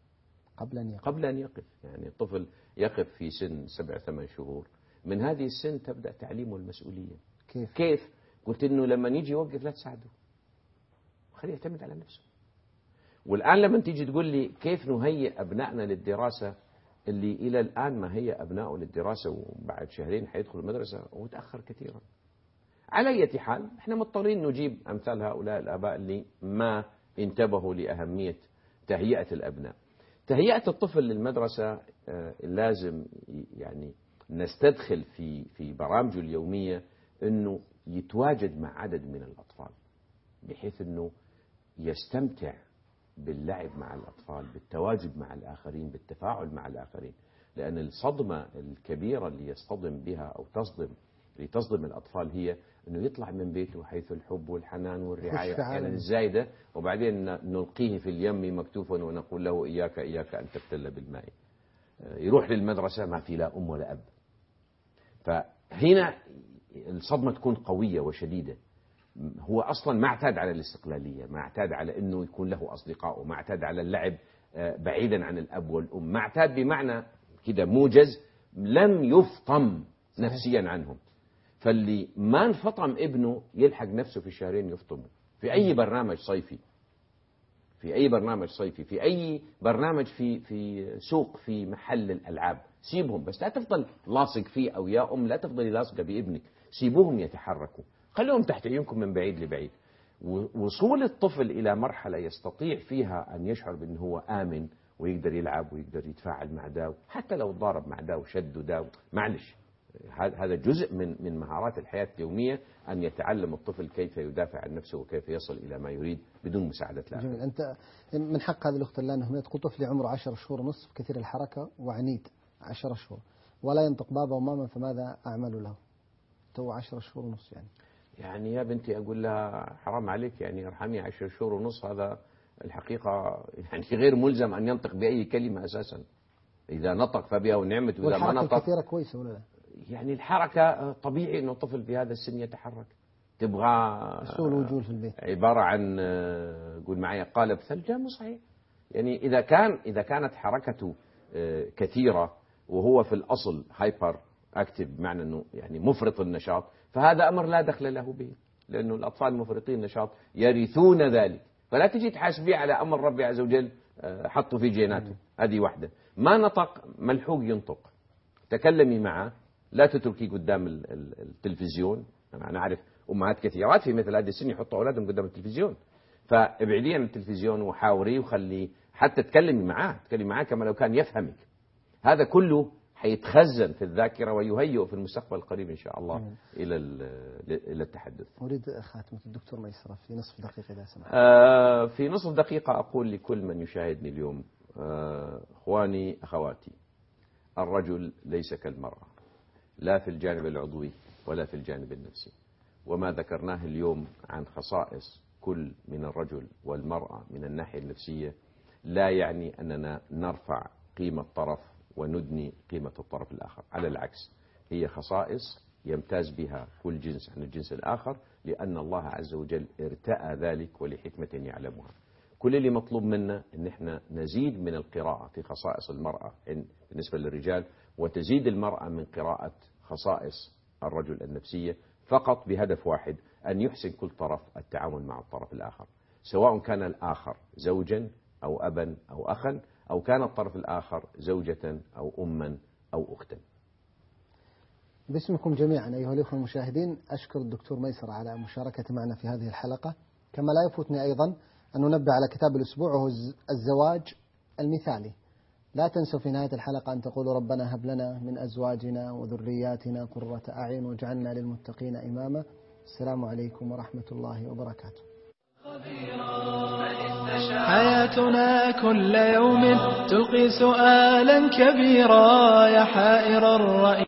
قبل أن يقف. يعني الطفل يقف في سن 7-8 شهور، من هذه السن تبدأ تعليمه المسؤولية. كيف؟ قلت إنه لما يجي يوقف لا تساعده، خليه يعتمد على نفسه. والآن لما تيجي تقول لي كيف نهيئ أبنائنا للدراسة، اللي إلى الآن ما هي أبنائه للدراسة وبعد 2 حيدخل المدرسة وتأخر كثيرا. على أي حال احنا مضطرين نجيب أمثال هؤلاء الآباء اللي ما انتبهوا لأهمية تهيئة الأبناء. تهيئة الطفل للمدرسة لازم يعني نستدخل في برامجه اليومية أنه يتواجد مع عدد من الأطفال، بحيث أنه يستمتع باللعب مع الأطفال، بالتواجد مع الآخرين، بالتفاعل مع الآخرين. لأن الصدمة الكبيرة اللي يصطدم بها أو تصدم الأطفال هي أنه يطلع من بيته حيث الحب والحنان والرعاية أحيانا الزايدة، وبعدين نلقيه في اليم مكتوفا ونقول له إياك أن تبتل بالماء. يروح للمدرسة ما في لا أم ولا أب، فهنا الصدمة تكون قوية وشديدة. هو أصلا ما اعتاد على الاستقلالية، ما اعتاد على أنه يكون له أصدقاء، ما اعتاد على اللعب بعيدا عن الأب والأم، ما اعتاد بمعنى كده موجز، لم يفطم نفسيا عنهم. فاللي ما انفطم ابنه يلحق نفسه في 2 يفطمه في أي برنامج صيفي، في أي برنامج في سوق، في محل الألعاب، سيبهم، بس لا تفضل لاصق فيه، أو يا أم لا تفضلي لاصقة بابنك، سيبوهم يتحركوا، خليهم تحت عيونكم من بعيد لبعيد. وصول الطفل إلى مرحلة يستطيع فيها أن يشعر بأنه هو آمن ويقدر يلعب ويقدر يتفاعل مع داو، حتى لو ضارب مع داو شد داو، معلش هذا جزء من مهارات الحياة اليومية، أن يتعلم الطفل كيف يدافع عن نفسه وكيف يصل إلى ما يريد بدون مساعدة الآخر. جميل. أنت من حق هذه الأخت الآن تقول طفلي عمره 10 شهور ونصف، كثير الحركة وعنيد 10 شهور ولا ينطق بابا وماما، فماذا أعمل له؟ تو 10 شهور ونصف يعني يا بنتي أقول لها حرام عليك، يعني ارحمي 10 شهور ونصف، هذا الحقيقة يعني غير ملزم أن ينطق بأي كلمة أساسا. إذا نطق فبها ونعمت، وإذا ما نطق كثيرة كويسة ولا لا؟ يعني الحركة طبيعي أنه طفل في هذا السن يتحرك. تبغى سوء الوجود في البيت عبارة عن قول معي قالب ثلج، مو صحيح. يعني إذا كانت حركته كثيرة وهو في الأصل هايبر أكتف، بمعنى أنه يعني مفرط النشاط، فهذا أمر لا دخل له به، لأنه الأطفال المفرطين النشاط يرثون ذلك. فلا تجي تحاسبيه على أمر ربي عز وجل حطه في جيناته. هذه واحدة. ما نطق، ملحوق ينطق، تكلمي معه، لا تتركي قدام التلفزيون. أنا أعرف أمهات كثيرات في مثل هذه السن يحطوا أولادهم قدام التلفزيون، فابعدي عن التلفزيون وحاوريه وخليه حتى تكلمي معاه كما لو كان يفهمك. هذا كله حيتخزن في الذاكرة ويهيئ في المستقبل القريب إن شاء الله إلى التحدث. أريد خاتمة الدكتور ميسرة في نصف دقيقة إذا سمحت. في نصف دقيقة أقول لكل من يشاهدني اليوم، أخواني أخواتي، الرجل ليس كالمرأة، لا في الجانب العضوي ولا في الجانب النفسي. وما ذكرناه اليوم عن خصائص كل من الرجل والمرأة من الناحية النفسية لا يعني أننا نرفع قيمة طرف وندني قيمة الطرف الآخر. على العكس، هي خصائص يمتاز بها كل جنس عن الجنس الآخر، لأن الله عز وجل ارتأى ذلك ولحكمة يعلمها. كل اللي مطلوب منا أن احنا نزيد من القراءة في خصائص المرأة بالنسبة للرجال، وتزيد المرأة من قراءة خصائص الرجل النفسية، فقط بهدف واحد: أن يحسن كل طرف التعامل مع الطرف الآخر، سواء كان الآخر زوجا أو أبا أو أخا، أو كان الطرف الآخر زوجة أو أما أو أختا. باسمكم جميعا أيها الأخوة المشاهدين، أشكر الدكتور ميسر على مشاركته معنا في هذه الحلقة. كما لا يفوتني أيضا أن ننبه على كتاب الأسبوع وهو الزواج المثالي. لا تنسوا في نهاية الحلقة أن تقولوا ربنا هب لنا من أزواجنا وذرياتنا قرة أعين واجعلنا للمتقين إماما. السلام عليكم ورحمة الله وبركاته. حياتنا كل يوم تلقي سؤالا كبيرا يا حائر الرأي